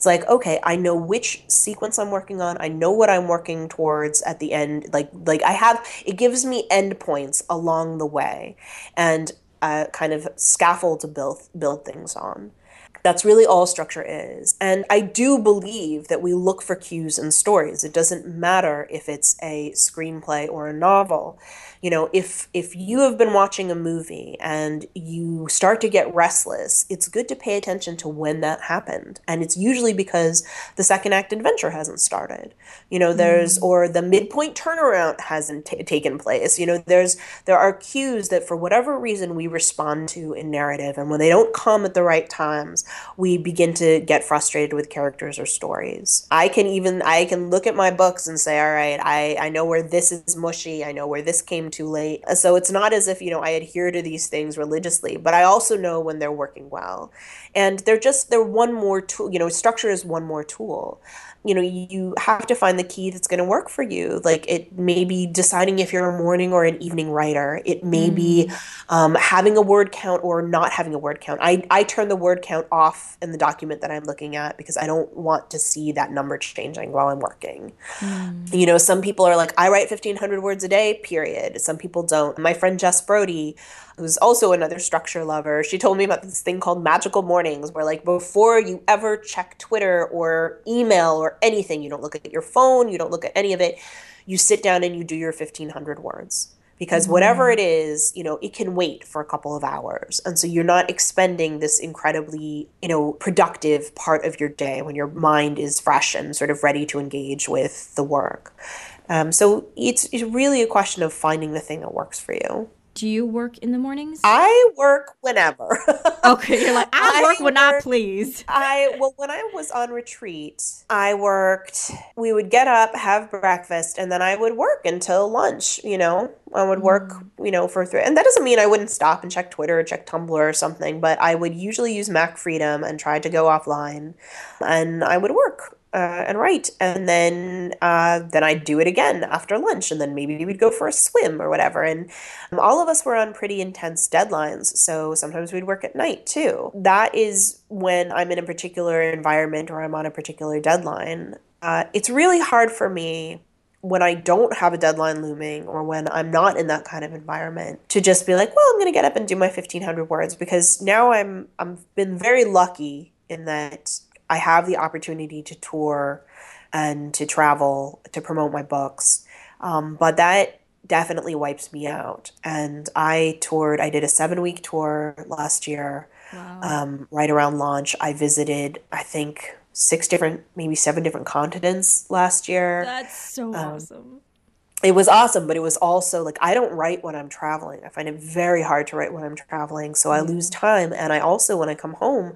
It's like, okay, I know which sequence I'm working on. I know what I'm working towards at the end. Like, like I have, it gives me endpoints along the way and a kind of scaffold to build build things on. That's really all structure is. And I do believe that we look for cues in stories. It doesn't matter if it's a screenplay or a novel. You know, if if you have been watching a movie and you start to get restless, it's good to pay attention to when that happened. And it's usually because the second act adventure hasn't started. You know, there's Mm. or the midpoint turnaround hasn't ta taken place. You know, there's there are cues that for whatever reason we respond to in narrative, and when they don't come at the right times, we begin to get frustrated with characters or stories. I can even I can look at my books and say, all right, I, I know where this is mushy, I know where this came too late. So it's not as if, you know, I adhere to these things religiously, but I also know when they're working well. And they're just they're one more tool, you know, structure is one more tool. You know, you have to find the key that's going to work for you. Like it may be deciding if you're a morning or an evening writer. It may be Mm. um, having a word count or not having a word count. I, I turn the word count off in the document that I'm looking at because I don't want to see that number changing while I'm working. Mm. You know, some people are like, I write fifteen hundred words a day, period. Some people don't. My friend Jess Brody, who's also another structure lover, she told me about this thing called magical mornings, where like before you ever check Twitter or email or anything, you don't look at your phone, you don't look at any of it, you sit down and you do your fifteen hundred words. Because whatever Mm. it is, you know, it can wait for a couple of hours. And so you're not expending this incredibly, you know, productive part of your day when your mind is fresh and sort of ready to engage with the work. Um, so it's, it's really a question of finding the thing that works for you. Do you work in the mornings? I work whenever. Okay, you're like, I I work when I work please. I, well, when I was on retreat, I worked, we would get up, have breakfast, and then I would work until lunch, you know. I would work, Mm. you know, for three. And that doesn't mean I wouldn't stop and check Twitter or check Tumblr or something, but I would usually use Mac Freedom and try to go offline. And I would work uh, and write. And then uh, then I'd do it again after lunch. And then maybe we'd go for a swim or whatever. And um, all of us were on pretty intense deadlines. So sometimes we'd work at night too. That is when I'm in a particular environment or I'm on a particular deadline. Uh, it's really hard for me when I don't have a deadline looming or when I'm not in that kind of environment to just be like, well, I'm going to get up and do my fifteen hundred words, because now I'm I'm been very lucky in that I have the opportunity to tour and to travel to promote my books. Um, but that definitely wipes me out. And I toured, I did a seven week tour last year, Wow. um, right around launch. I visited, I think, six different, maybe seven different continents last year. That's so Um, awesome. it was awesome, but it was also like I don't write when I'm traveling. I find it very hard to write when I'm traveling, so I lose Yeah. time. And I also, when I come home,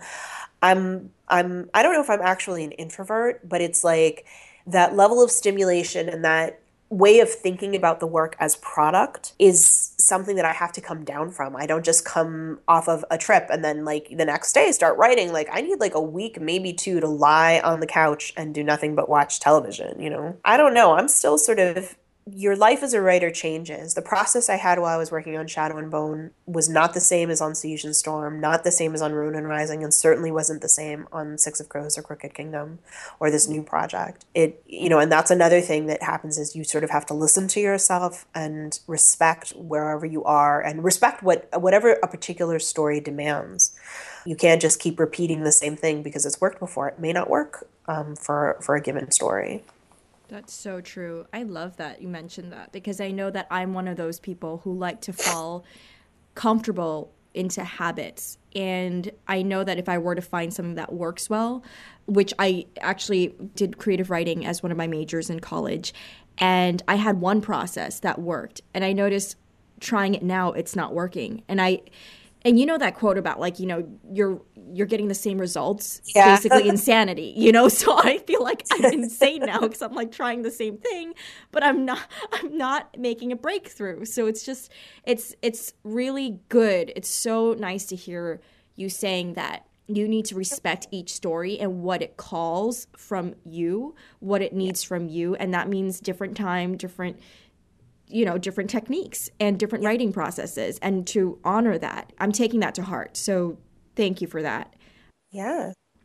I'm I'm I don't know if I'm actually an introvert, but it's like that level of stimulation and that way of thinking about the work as product is something that I have to come down from. I don't just come off of a trip and then like the next day start writing. Like I need like a week, maybe two, to lie on the couch and do nothing but watch television, you know? I don't know. I'm still sort of, your life as a writer changes. The process I had while I was working on Shadow and Bone was not the same as on Siege and Storm, not the same as on Ruin and Rising, and certainly wasn't the same on Six of Crows or Crooked Kingdom or this new project. It, you know, and that's another thing that happens is you sort of have to listen to yourself and respect wherever you are and respect what whatever a particular story demands. You can't just keep repeating the same thing because it's worked before. It may not work um, for for a given story. That's so true. I love that you mentioned that because I know that I'm one of those people who like to fall comfortable into habits. And I know that if I were to find something that works well, which I actually did creative writing as one of my majors in college, and I had one process that worked. And I noticed trying it now, it's not working. And I and you know that quote about like, you know, you're you're getting the same results, Yeah. basically insanity, you know? So I feel like I'm insane now because I'm like trying the same thing, but I'm not I'm not making a breakthrough. So it's just it's it's really good. It's so nice to hear you saying that you need to respect each story and what it calls from you, what it needs from you, and that means different time, different you know, different techniques and different Yeah. writing processes, and to honor that. I'm taking that to heart. So thank you for that. Yeah.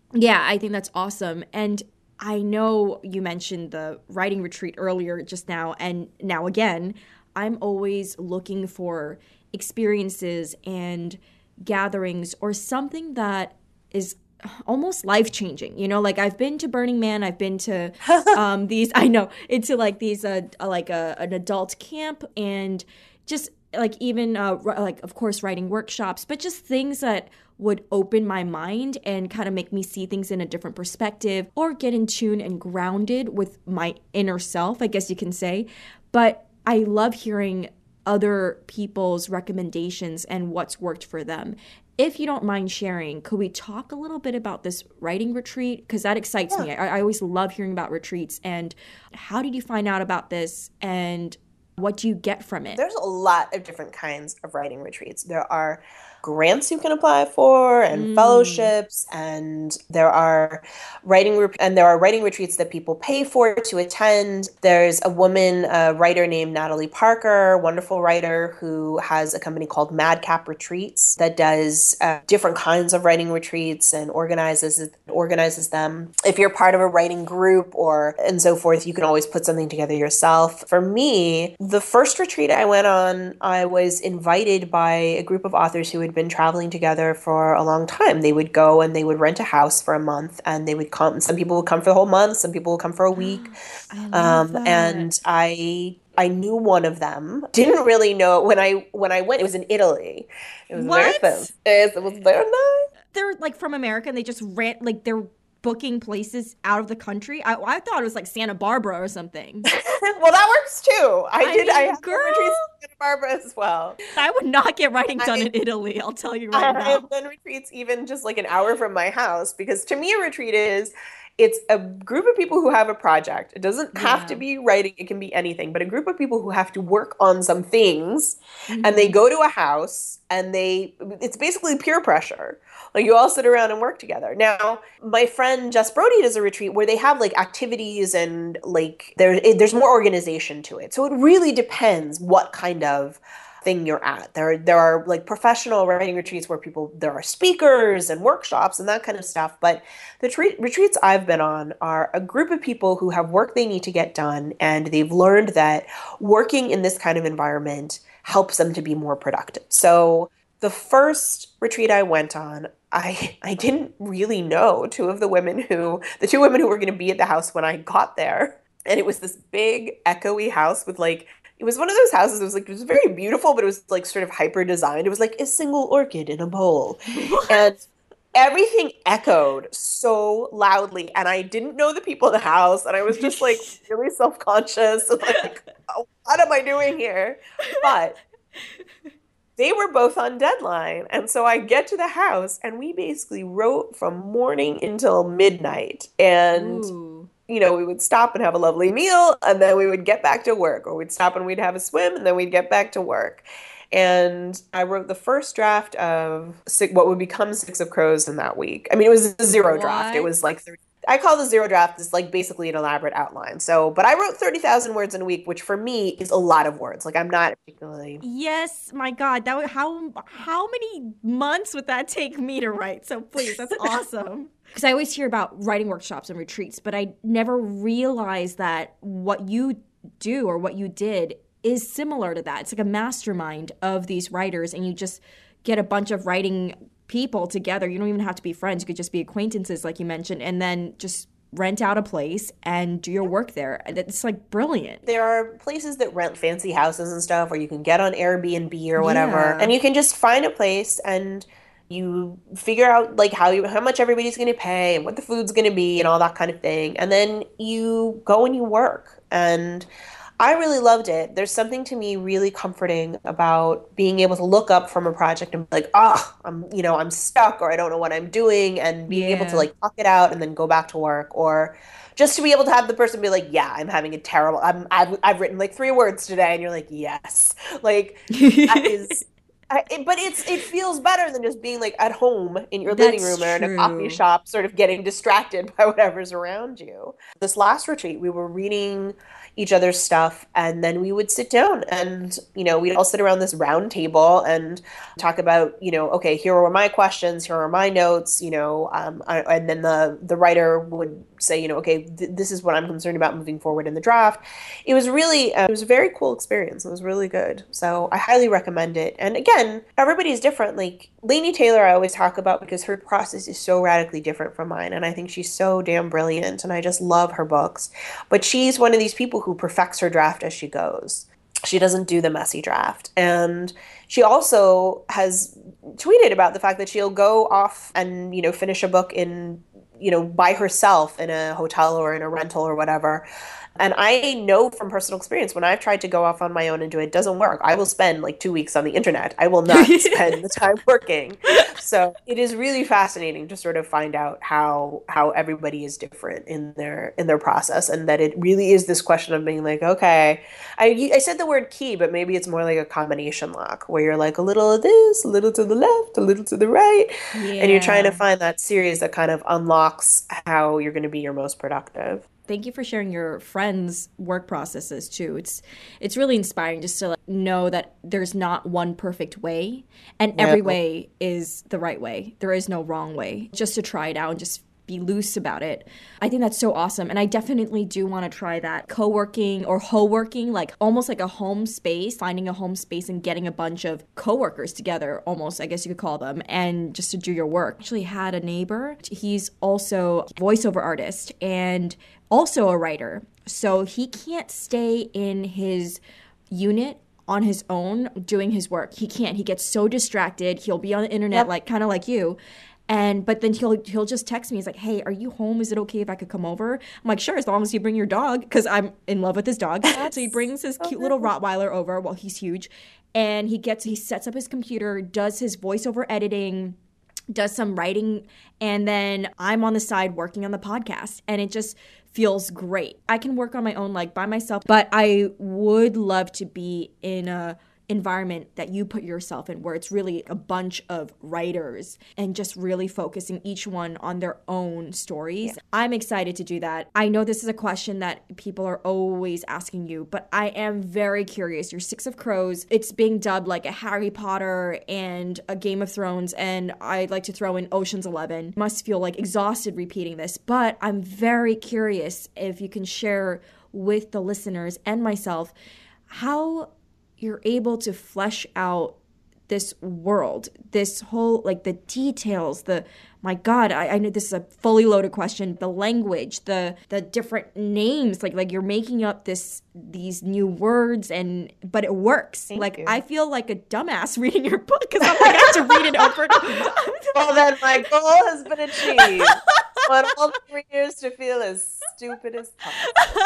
Yeah, I think that's awesome. And I know you mentioned the writing retreat earlier just now, and now again, I'm always looking for experiences and gatherings or something that is almost life changing. You know, like I've been to Burning Man, I've been to um, these, I know, into like these, uh, like a, an adult camp, and just like even uh, like of course writing workshops, but just things that would open my mind and kind of make me see things in a different perspective or get in tune and grounded with my inner self, I guess you can say. But I love hearing other people's recommendations and what's worked for them. If you don't mind sharing, could we talk a little bit about this writing retreat? Because that excites yeah. me. I, I always love hearing about retreats. And how did you find out about this, and what do you get from it? There's a lot of different kinds of writing retreats. There are grants you can apply for, and mm. fellowships, and there are writing re- and there are writing retreats that people pay for to attend. There's a woman, a writer named Natalie Parker, wonderful writer, who has a company called Madcap Retreats that does uh, different kinds of writing retreats and organizes organizes them. If you're part of a writing group or and so forth, you can always put something together yourself. For me, the first retreat I went on, I was invited by a group of authors who had been traveling together for a long time. They would go and they would rent a house for a month, and they would come. Some people would come for the whole month. Some people would come for a week. I love um, that. And I I knew one of them. Didn't really know when I when I went. It was in Italy. It was what? very fancy. It was very nice. They're like from America, and they just rent like they're booking places out of the country. I, I thought it was like Santa Barbara or something. Well, that works too. I, I did. Mean, I have girl, retreats in Santa Barbara as well. I would not get writing done I, in Italy. I'll tell you right I, now. I have done retreats even just like an hour from my house, because to me a retreat is it's a group of people who have a project. It doesn't have yeah. to be writing. It can be anything, but a group of people who have to work on some things, mm-hmm. and they go to a house, and they it's basically peer pressure. Like you all sit around and work together. Now, my friend Jess Brody does a retreat where they have like activities and like there it, there's more organization to it. So it really depends what kind of thing you're at. There there are like professional writing retreats where people there are speakers and workshops and that kind of stuff. But the tre- retreats I've been on are a group of people who have work they need to get done, and they've learned that working in this kind of environment helps them to be more productive. So the first retreat I went on, I I didn't really know two of the women who, the two women who were going to be at the house when I got there. And it was this big echoey house with like, it was one of those houses, it was like, it was very beautiful, but it was like sort of hyper designed. It was like a single orchid in a bowl. What? And everything echoed so loudly. And I didn't know the people in the house. And I was just like really self-conscious. And like, oh, what am I doing here? But they were both on deadline. And so I get to the house and we basically wrote from morning until midnight. And, Ooh. you know, we would stop and have a lovely meal, and then we would get back to work. Or we'd stop and we'd have a swim, and then we'd get back to work. And I wrote the first draft of six, what would become Six of Crows in that week. I mean, it was a zero what? draft. It was like thirty. I call the zero draft is like basically an elaborate outline. So, but I wrote thirty thousand words in a week, which for me is a lot of words. Like I'm not particularly. Yes, my God, that would, how how many months would that take me to write? So please, that's awesome. Because I always hear about writing workshops and retreats, but I never realized that what you do or what you did is similar to that. It's like a mastermind of these writers, and you just get a bunch of writing people together. You don't even have to be friends. You could just be acquaintances, like you mentioned, and then just rent out a place and do your work there. It's like brilliant. There are places that rent fancy houses and stuff, or you can get on Airbnb or whatever, yeah. and you can just find a place and you figure out like how you how much everybody's going to pay and what the food's going to be and all that kind of thing, and then you go and you work. And I really loved it. There's something to me really comforting about being able to look up from a project and be like, oh, I'm, you know, I'm stuck, or I don't know what I'm doing, and being yeah. able to like talk it out and then go back to work, or just to be able to have the person be like, yeah, I'm having a terrible, I'm, I've, I've written like three words today, and you're like, yes, like that is, I, it, but it's it feels better than just being like at home in your living That's room or in a coffee true. shop, sort of getting distracted by whatever's around you. This last retreat, we were reading each other's stuff, and then we would sit down and, you know, we'd all sit around this round table and talk about, you know, okay, here are my questions, here are my notes, you know, um, I, and then the the writer would say, you know, okay, th this is what I'm concerned about moving forward in the draft. It was really, uh, it was a very cool experience. It was really good. So I highly recommend it. And again, everybody's different. Like Laini Taylor, I always talk about because her process is so radically different from mine. And I think she's so damn brilliant. And I just love her books. But she's one of these people who perfects her draft as she goes. She doesn't do the messy draft. And she also has tweeted about the fact that she'll go off and, you know, finish a book in, you know, by herself in a hotel or in a rental or whatever. And I know from personal experience, when I've tried to go off on my own and do it, it doesn't work. I will spend like two weeks on the internet. I will not spend the time working. So it is really fascinating to sort of find out how how everybody is different in their in their process, and that it really is this question of being like, okay, I I said the word key, but maybe it's more like a combination lock where you're like a little of this, a little to the left, a little to the right, and you're trying to Yeah. find that series that kind of unlocks how you're going to be your most productive. Thank you for sharing your friends' work processes too. It's it's really inspiring just to like, know that there's not one perfect way, and Yeah. every way is the right way. There is no wrong way. Just to try it out and just be loose about it. I think that's so awesome, and I definitely do want to try that co-working or ho-working, like almost like a home space, finding a home space and getting a bunch of co-workers together, almost, I guess you could call them, and just to do your work. I actually had a neighbor. He's also a voiceover artist and also a writer. So he can't stay in his unit on his own doing his work. He can't. He gets so distracted. He'll be on the internet, Yep. like kind of like you. And but then he'll he'll just text me. He's like, "Hey, are you home? Is it okay if I could come over?" I'm like, "Sure, as long as you bring your dog," because I'm in love with his dog. So he brings his cute little Rottweiler over. Well, he's huge, and he gets he sets up his computer, does his voiceover editing, does some writing, and then I'm on the side working on the podcast, and it just feels great. I can work on my own, like by myself, but I would love to be in a environment that you put yourself in where it's really a bunch of writers and just really focusing each one on their own stories. Yeah. I'm excited to do that. I know this is a question that people are always asking you, but I am very curious. Your Six of Crows, it's being dubbed like a Harry Potter and a Game of Thrones, and I'd like to throw in Ocean's Eleven. Must feel like exhausted repeating this, but I'm very curious if you can share with the listeners and myself how you're able to flesh out this world, this whole, like the details, the, my God, I, I know this is a fully loaded question, the language, the the different names, like like you're making up this, these new words, and, but it works. Thank like, you. I feel like a dumbass reading your book because I'm like, I have to read it over and over. Well, then my goal has been achieved. Want all the readers to feel as stupid as possible.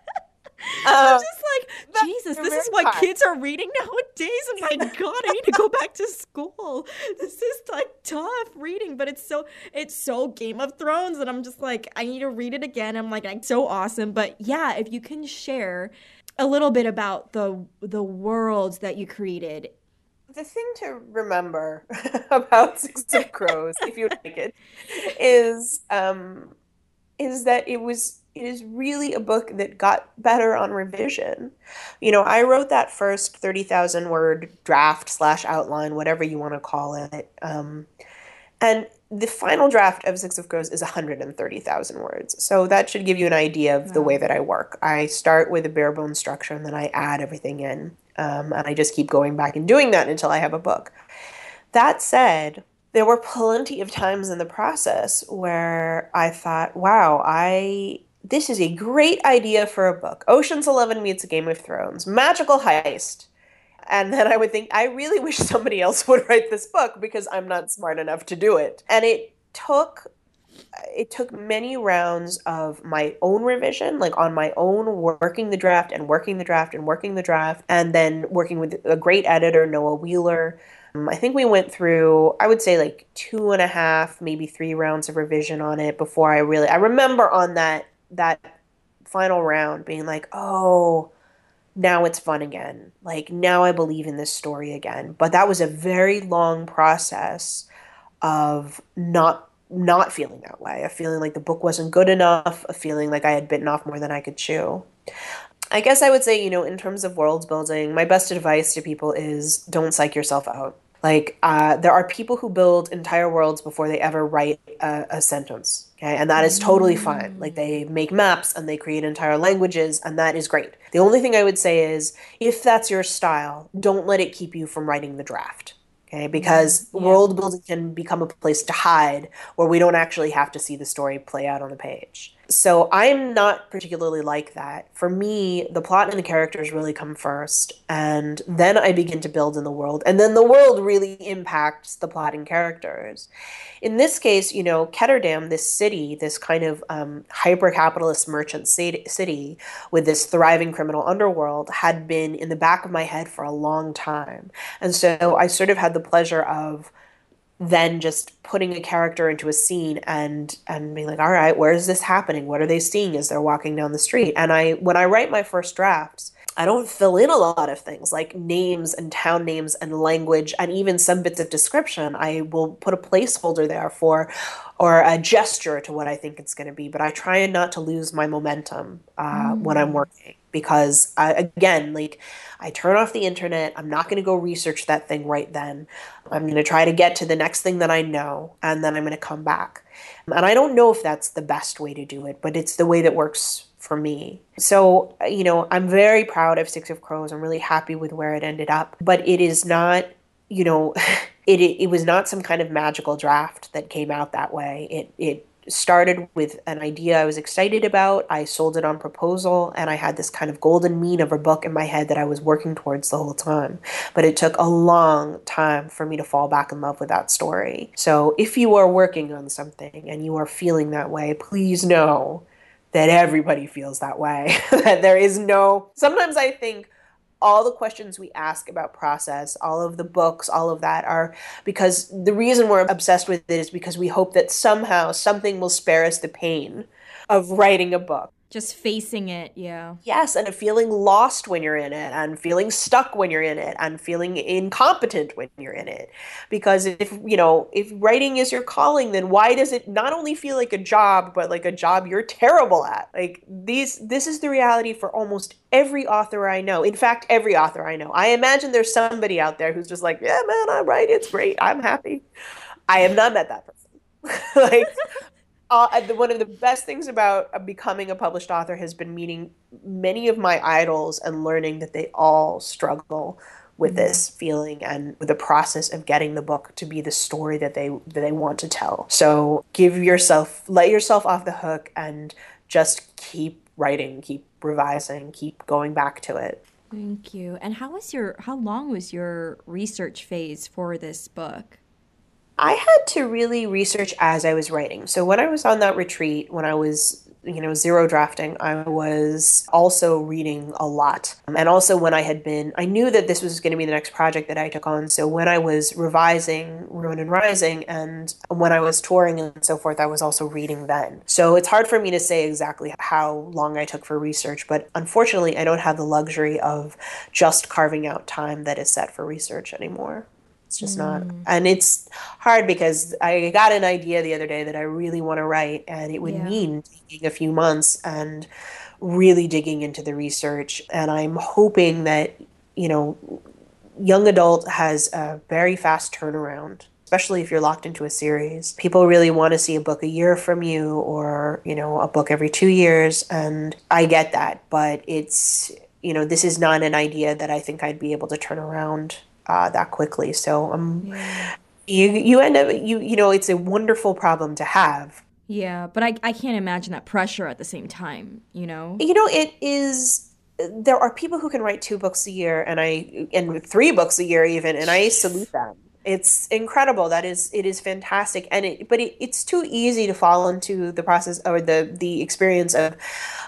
I'm Um, just like, that's Jesus, you're this is very what kind. kids are reading nowadays. Oh my God, I need to go back to school. This is like tough reading, but it's so, it's so Game of Thrones. And I'm just like, I need to read it again. I'm like, it's so awesome. But yeah, if you can share a little bit about the, the worlds that you created. The thing to remember about Six of Crows, if you like it, is um, is that it was it is really a book that got better on revision. You know, I wrote that first thirty thousand word draft slash outline, whatever you want to call it, um, and the final draft of Six of Crows is one hundred thirty thousand words. So that should give you an idea of the Wow. way that I work. I start with a bare bones structure and then I add everything in. Um, and I just keep going back and doing that until I have a book. That said, there were plenty of times in the process where I thought, wow, I this is a great idea for a book. Ocean's Eleven meets Game of Thrones. Magical heist. And then I would think, I really wish somebody else would write this book because I'm not smart enough to do it. And it took it took many rounds of my own revision, like on my own, working the draft and working the draft and working the draft, and then working with a great editor, Noah Wheeler. Um, I think we went through, I would say like two and a half, maybe three rounds of revision on it before I really, I remember on that, that final round being like, oh, now it's fun again. Like now I believe in this story again. But that was a very long process of not not feeling that way, of feeling like the book wasn't good enough, of feeling like I had bitten off more than I could chew. I guess I would say, you know, in terms of world building, my best advice to people is don't psych yourself out. Like, uh, there are people who build entire worlds before they ever write a, a sentence, okay? And that is totally fine. Like, they make maps and they create entire languages, and that is great. The only thing I would say is, if that's your style, don't let it keep you from writing the draft, okay? Because yeah. world building can become a place to hide where we don't actually have to see the story play out on the page. So I'm not particularly like that. For me, the plot and the characters really come first, and then I begin to build in the world, and then the world really impacts the plot and characters. In this case, you know, Ketterdam, this city, this kind of um, hyper-capitalist merchant city with this thriving criminal underworld, had been in the back of my head for a long time. And so I sort of had the pleasure of then just putting a character into a scene and and being like, all right, where is this happening? What are they seeing as they're walking down the street? And I, when I write my first drafts, I don't fill in a lot of things like names and town names and language and even some bits of description. I will put a placeholder there for, or a gesture to what I think it's going to be. But I try not to lose my momentum uh, mm. when I'm working. Because, I, again, like, I turn off the internet. I'm not going to go research that thing right then. I'm going to try to get to the next thing that I know, and then I'm going to come back. And I don't know if that's the best way to do it, but it's the way that works for me. So, you know, I'm very proud of Six of Crows. I'm really happy with where it ended up. But it is not, you know, it, it, it was not some kind of magical draft that came out that way. It it started with an idea I was excited about. I sold it on proposal, and I had this kind of golden mean of a book in my head that I was working towards the whole time. But it took a long time for me to fall back in love with that story. So if you are working on something and you are feeling that way, please know that everybody feels that way. That there is no... Sometimes I think all the questions we ask about process, all of the books, all of that are because the reason we're obsessed with it is because we hope that somehow something will spare us the pain of writing a book. Just facing it, yeah. Yes, and feeling lost when you're in it, and feeling stuck when you're in it, and feeling incompetent when you're in it. Because if, you know, if writing is your calling, then why does it not only feel like a job, but like a job you're terrible at? Like, these, this is the reality for almost every author I know. In fact, every author I know. I imagine there's somebody out there who's just like, yeah, man, I write, it's great, I'm happy. I have not met that person. Like... Uh, one of the best things about becoming a published author has been meeting many of my idols and learning that they all struggle with mm-hmm. this feeling and with the process of getting the book to be the story that they that they want to tell. So give yourself, let yourself off the hook and just keep writing, keep revising, keep going back to it. Thank you. And how was your, how long was your research phase for this book? I had to really research as I was writing. So when I was on that retreat, when I was, you know, zero drafting, I was also reading a lot. And also when I had been, I knew that this was going to be the next project that I took on. So when I was revising Ronin Rising and when I was touring and so forth, I was also reading then. So it's hard for me to say exactly how long I took for research, but unfortunately, I don't have the luxury of just carving out time that is set for research anymore. It's just not. And it's hard because I got an idea the other day that I really want to write, and it would yeah. mean taking a few months and really digging into the research. And I'm hoping that, you know, young adult has a very fast turnaround, especially if you're locked into a series. People really want to see a book a year from you or, you know, a book every two years. And I get that, but it's, you know, this is not an idea that I think I'd be able to turn around Uh, that quickly. So um, yeah. you you end up, you you know, it's a wonderful problem to have. Yeah, but I, I can't imagine that pressure at the same time, you know? You know, it is, there are people who can write two books a year and I, and three books a year even, and I salute them. It's incredible. That is, it is fantastic. And it, but it, it's too easy to fall into the process or the, the experience of,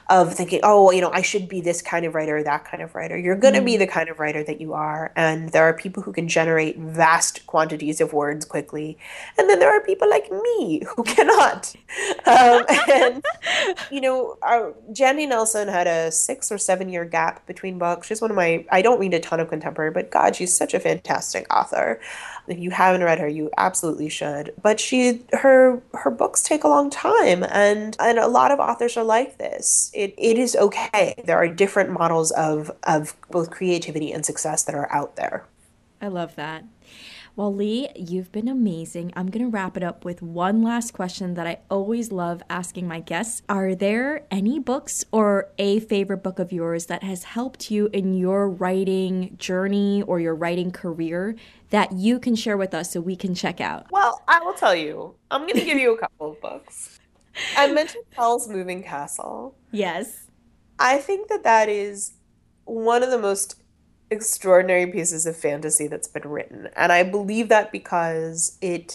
of thinking, oh, you know, I should be this kind of writer or that kind of writer. You're going to be Mm. the kind of writer that you are. And there are people who can generate vast quantities of words quickly. And then there are people like me who cannot. Um, and, you know, our, Jandy Nelson had a six or seven year gap between books. She's one of my, I don't read a ton of contemporary, but God, she's such a fantastic author. If you haven't read her, you absolutely should. But she, her, her books take a long time, and and a lot of authors are like this. It it is okay. There are different models of of both creativity and success that are out there. I love that. Well, Lee, you've been amazing. I'm going to wrap it up with one last question that I always love asking my guests. Are there any books or a favorite book of yours that has helped you in your writing journey or your writing career that you can share with us so we can check out? Well, I will tell you. I'm going to give you a couple of books. I mentioned Howl's Moving Castle. Yes. I think that that is one of the most extraordinary pieces of fantasy that's been written. And I believe that because it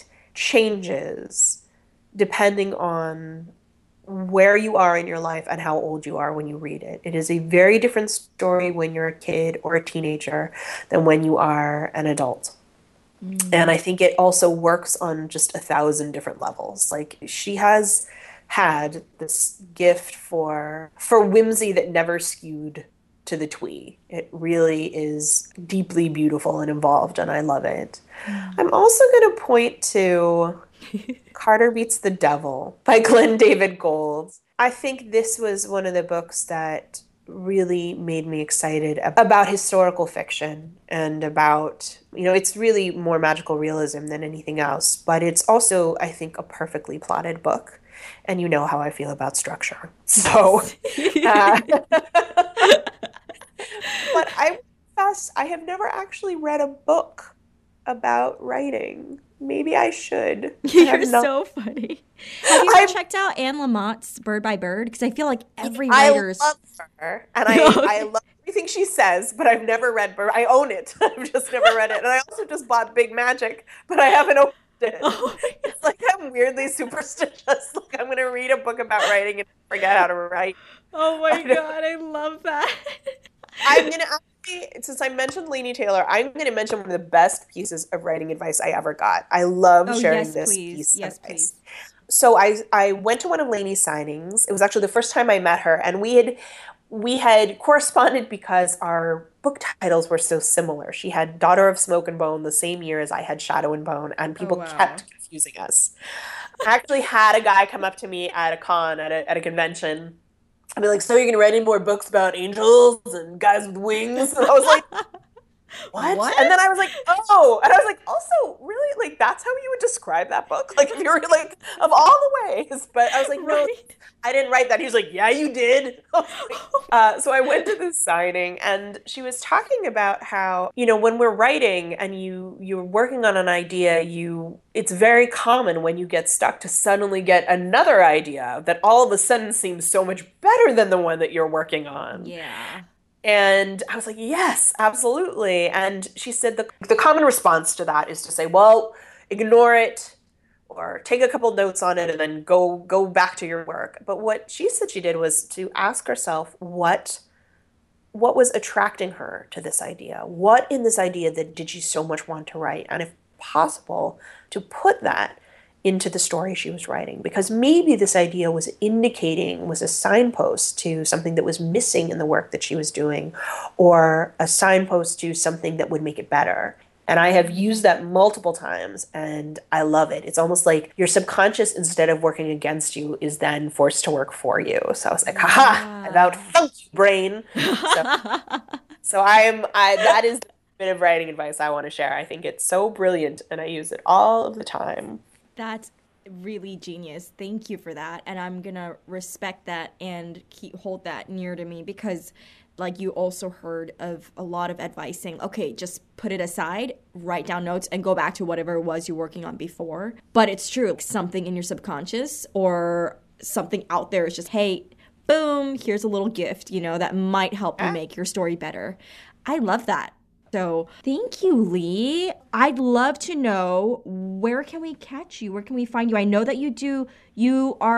changes depending on where you are in your life and how old you are when you read it. It is a very different story when you're a kid or a teenager than when you are an adult. Mm. And I think it also works on just a thousand different levels. Like, she has had this gift for for whimsy that never skewed to the twee. It really is deeply beautiful and involved, and I love it. Mm. I'm also going to point to Carter Beats the Devil by Glenn David Gould. I think this was one of the books that really made me excited about historical fiction and about, you know, it's really more magical realism than anything else, but it's also, I think, a perfectly plotted book. And you know how I feel about structure. So, uh, but I confess, I have never actually read a book about writing. Maybe I should. You're not... so funny. Have you ever I'm... checked out Anne Lamott's Bird by Bird? Because I feel like every writer's... I love her, and I, I love everything she says, but I've never read Bird. I own it. I've just never read it. And I also just bought Big Magic, but I haven't opened it. Oh, it's like I'm weirdly superstitious. Like, I'm going to read a book about writing and forget how to write. Oh my I God, I love that. I'm going to actually, since I mentioned Laini Taylor, I'm going to mention one of the best pieces of writing advice I ever got. I love oh, sharing yes, this please. piece yes, of advice. Please. So I I went to one of Laini's signings. It was actually the first time I met her, and we had we had corresponded because our book titles were so similar. She had Daughter of Smoke and Bone the same year as I had Shadow and Bone, and people oh, wow. kept confusing us. I actually had a guy come up to me at a con, at a, at a convention, and be like, so you're going to write any more books about angels and guys with wings? And I was like, what? what? And then I was like, oh, and I was like, also, really? Like, that's how you would describe that book? Like, if you were like, of all the ways. But I was like, no, right. I didn't write that. He was like, yeah, you did. uh, so I went to this signing, and she was talking about how, you know, when we're writing and you, you're working on an idea, you, it's very common when you get stuck to suddenly get another idea that all of a sudden seems so much better than the one that you're working on. Yeah. And I was like, yes, absolutely. And she said the the common response to that is to say, well, ignore it or take a couple notes on it and then go go back to your work. But what she said she did was to ask herself what what was attracting her to this idea. What in this idea that did she so much want to write? And if possible, to put that into the story she was writing, because maybe this idea was indicating, was a signpost to something that was missing in the work that she was doing, or a signpost to something that would make it better. And I have used that multiple times, and I love it. It's almost like your subconscious, instead of working against you, is then forced to work for you. So I was like, haha, I've outfunked you, brain. So, so I'm, I, that is the bit of writing advice I want to share. I think it's so brilliant, and I use it all of the time. That's really genius. Thank you for that. And I'm going to respect that and keep hold that near to me, because like you also heard of a lot of advice saying, okay, just put it aside, write down notes and go back to whatever it was you're working on before. But it's true. Something in your subconscious or something out there is just, hey, boom, here's a little gift, you know, that might help you make your story better. I love that. So thank you, Lee. I'd love to know, where can we catch you? Where can we find you? I know that you do, you are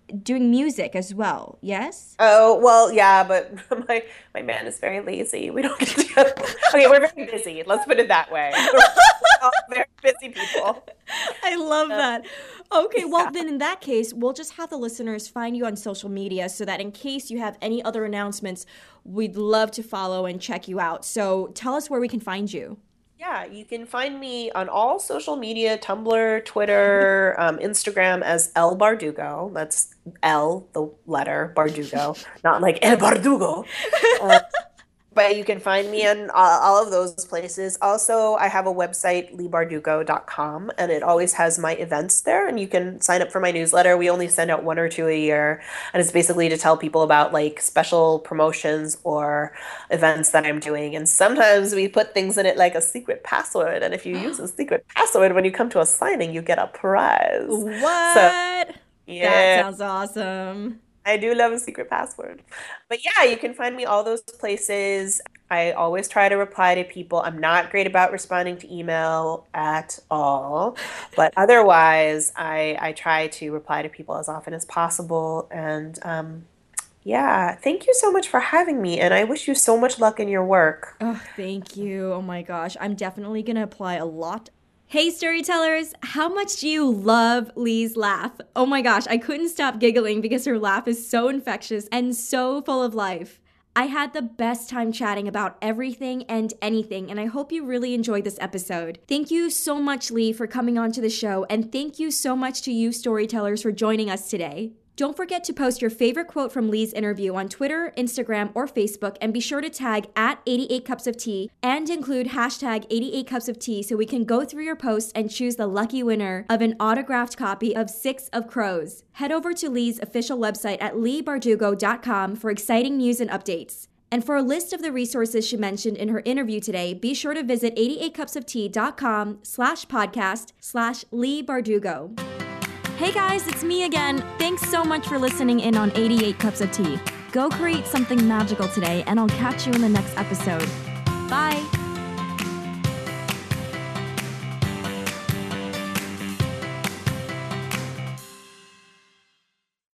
doing music as well, yes? Oh, well, yeah, but my my man is very lazy. We don't get to. Okay, we're very busy. Let's put it that way. We're all very busy people. I love that. Okay, well, Yeah. then in that case, we'll just have the listeners find you on social media so that in case you have any other announcements, we'd love to follow and check you out. So tell us where we can find you. Yeah, you can find me on all social media, Tumblr, Twitter, um, Instagram as El Bardugo. That's L, the letter, Bardugo, not like El Bardugo. Uh, but you can find me in all, all of those places. Also, I have a website, lee bardugo dot com, and it always has my events there, and you can sign up for my newsletter. We only send out one or two a year, and it's basically to tell people about like special promotions or events that I'm doing. And sometimes we put things in it like a secret password, and if you use a secret password when you come to a signing, you get a prize. What? So, That yeah. sounds awesome. I do love a secret password. But yeah, you can find me all those places. I always try to reply to people. I'm not great about responding to email at all, but otherwise, I I try to reply to people as often as possible. And um, yeah, thank you so much for having me, and I wish you so much luck in your work. Oh, thank you. Oh my gosh. I'm definitely going to apply a lot. Hey, storytellers, how much do you love Lee's laugh? Oh my gosh, I couldn't stop giggling because her laugh is so infectious and so full of life. I had the best time chatting about everything and anything, and I hope you really enjoyed this episode. Thank you so much, Lee, for coming on to the show, and thank you so much to you storytellers for joining us today. Don't forget to post your favorite quote from Lee's interview on Twitter, Instagram, or Facebook, and be sure to tag at eighty-eight cups of tea and include hashtag eighty-eight cups of tea so we can go through your posts and choose the lucky winner of an autographed copy of Six of Crows. Head over to Lee's official website at lee bardugo dot com for exciting news and updates. And for a list of the resources she mentioned in her interview today, be sure to visit eighty-eight cups of tea dot com slash podcast slash Lee Bardugo. Hey guys, it's me again. Thanks so much for listening in on eighty-eight cups of tea. Go create something magical today, and I'll catch you in the next episode. Bye!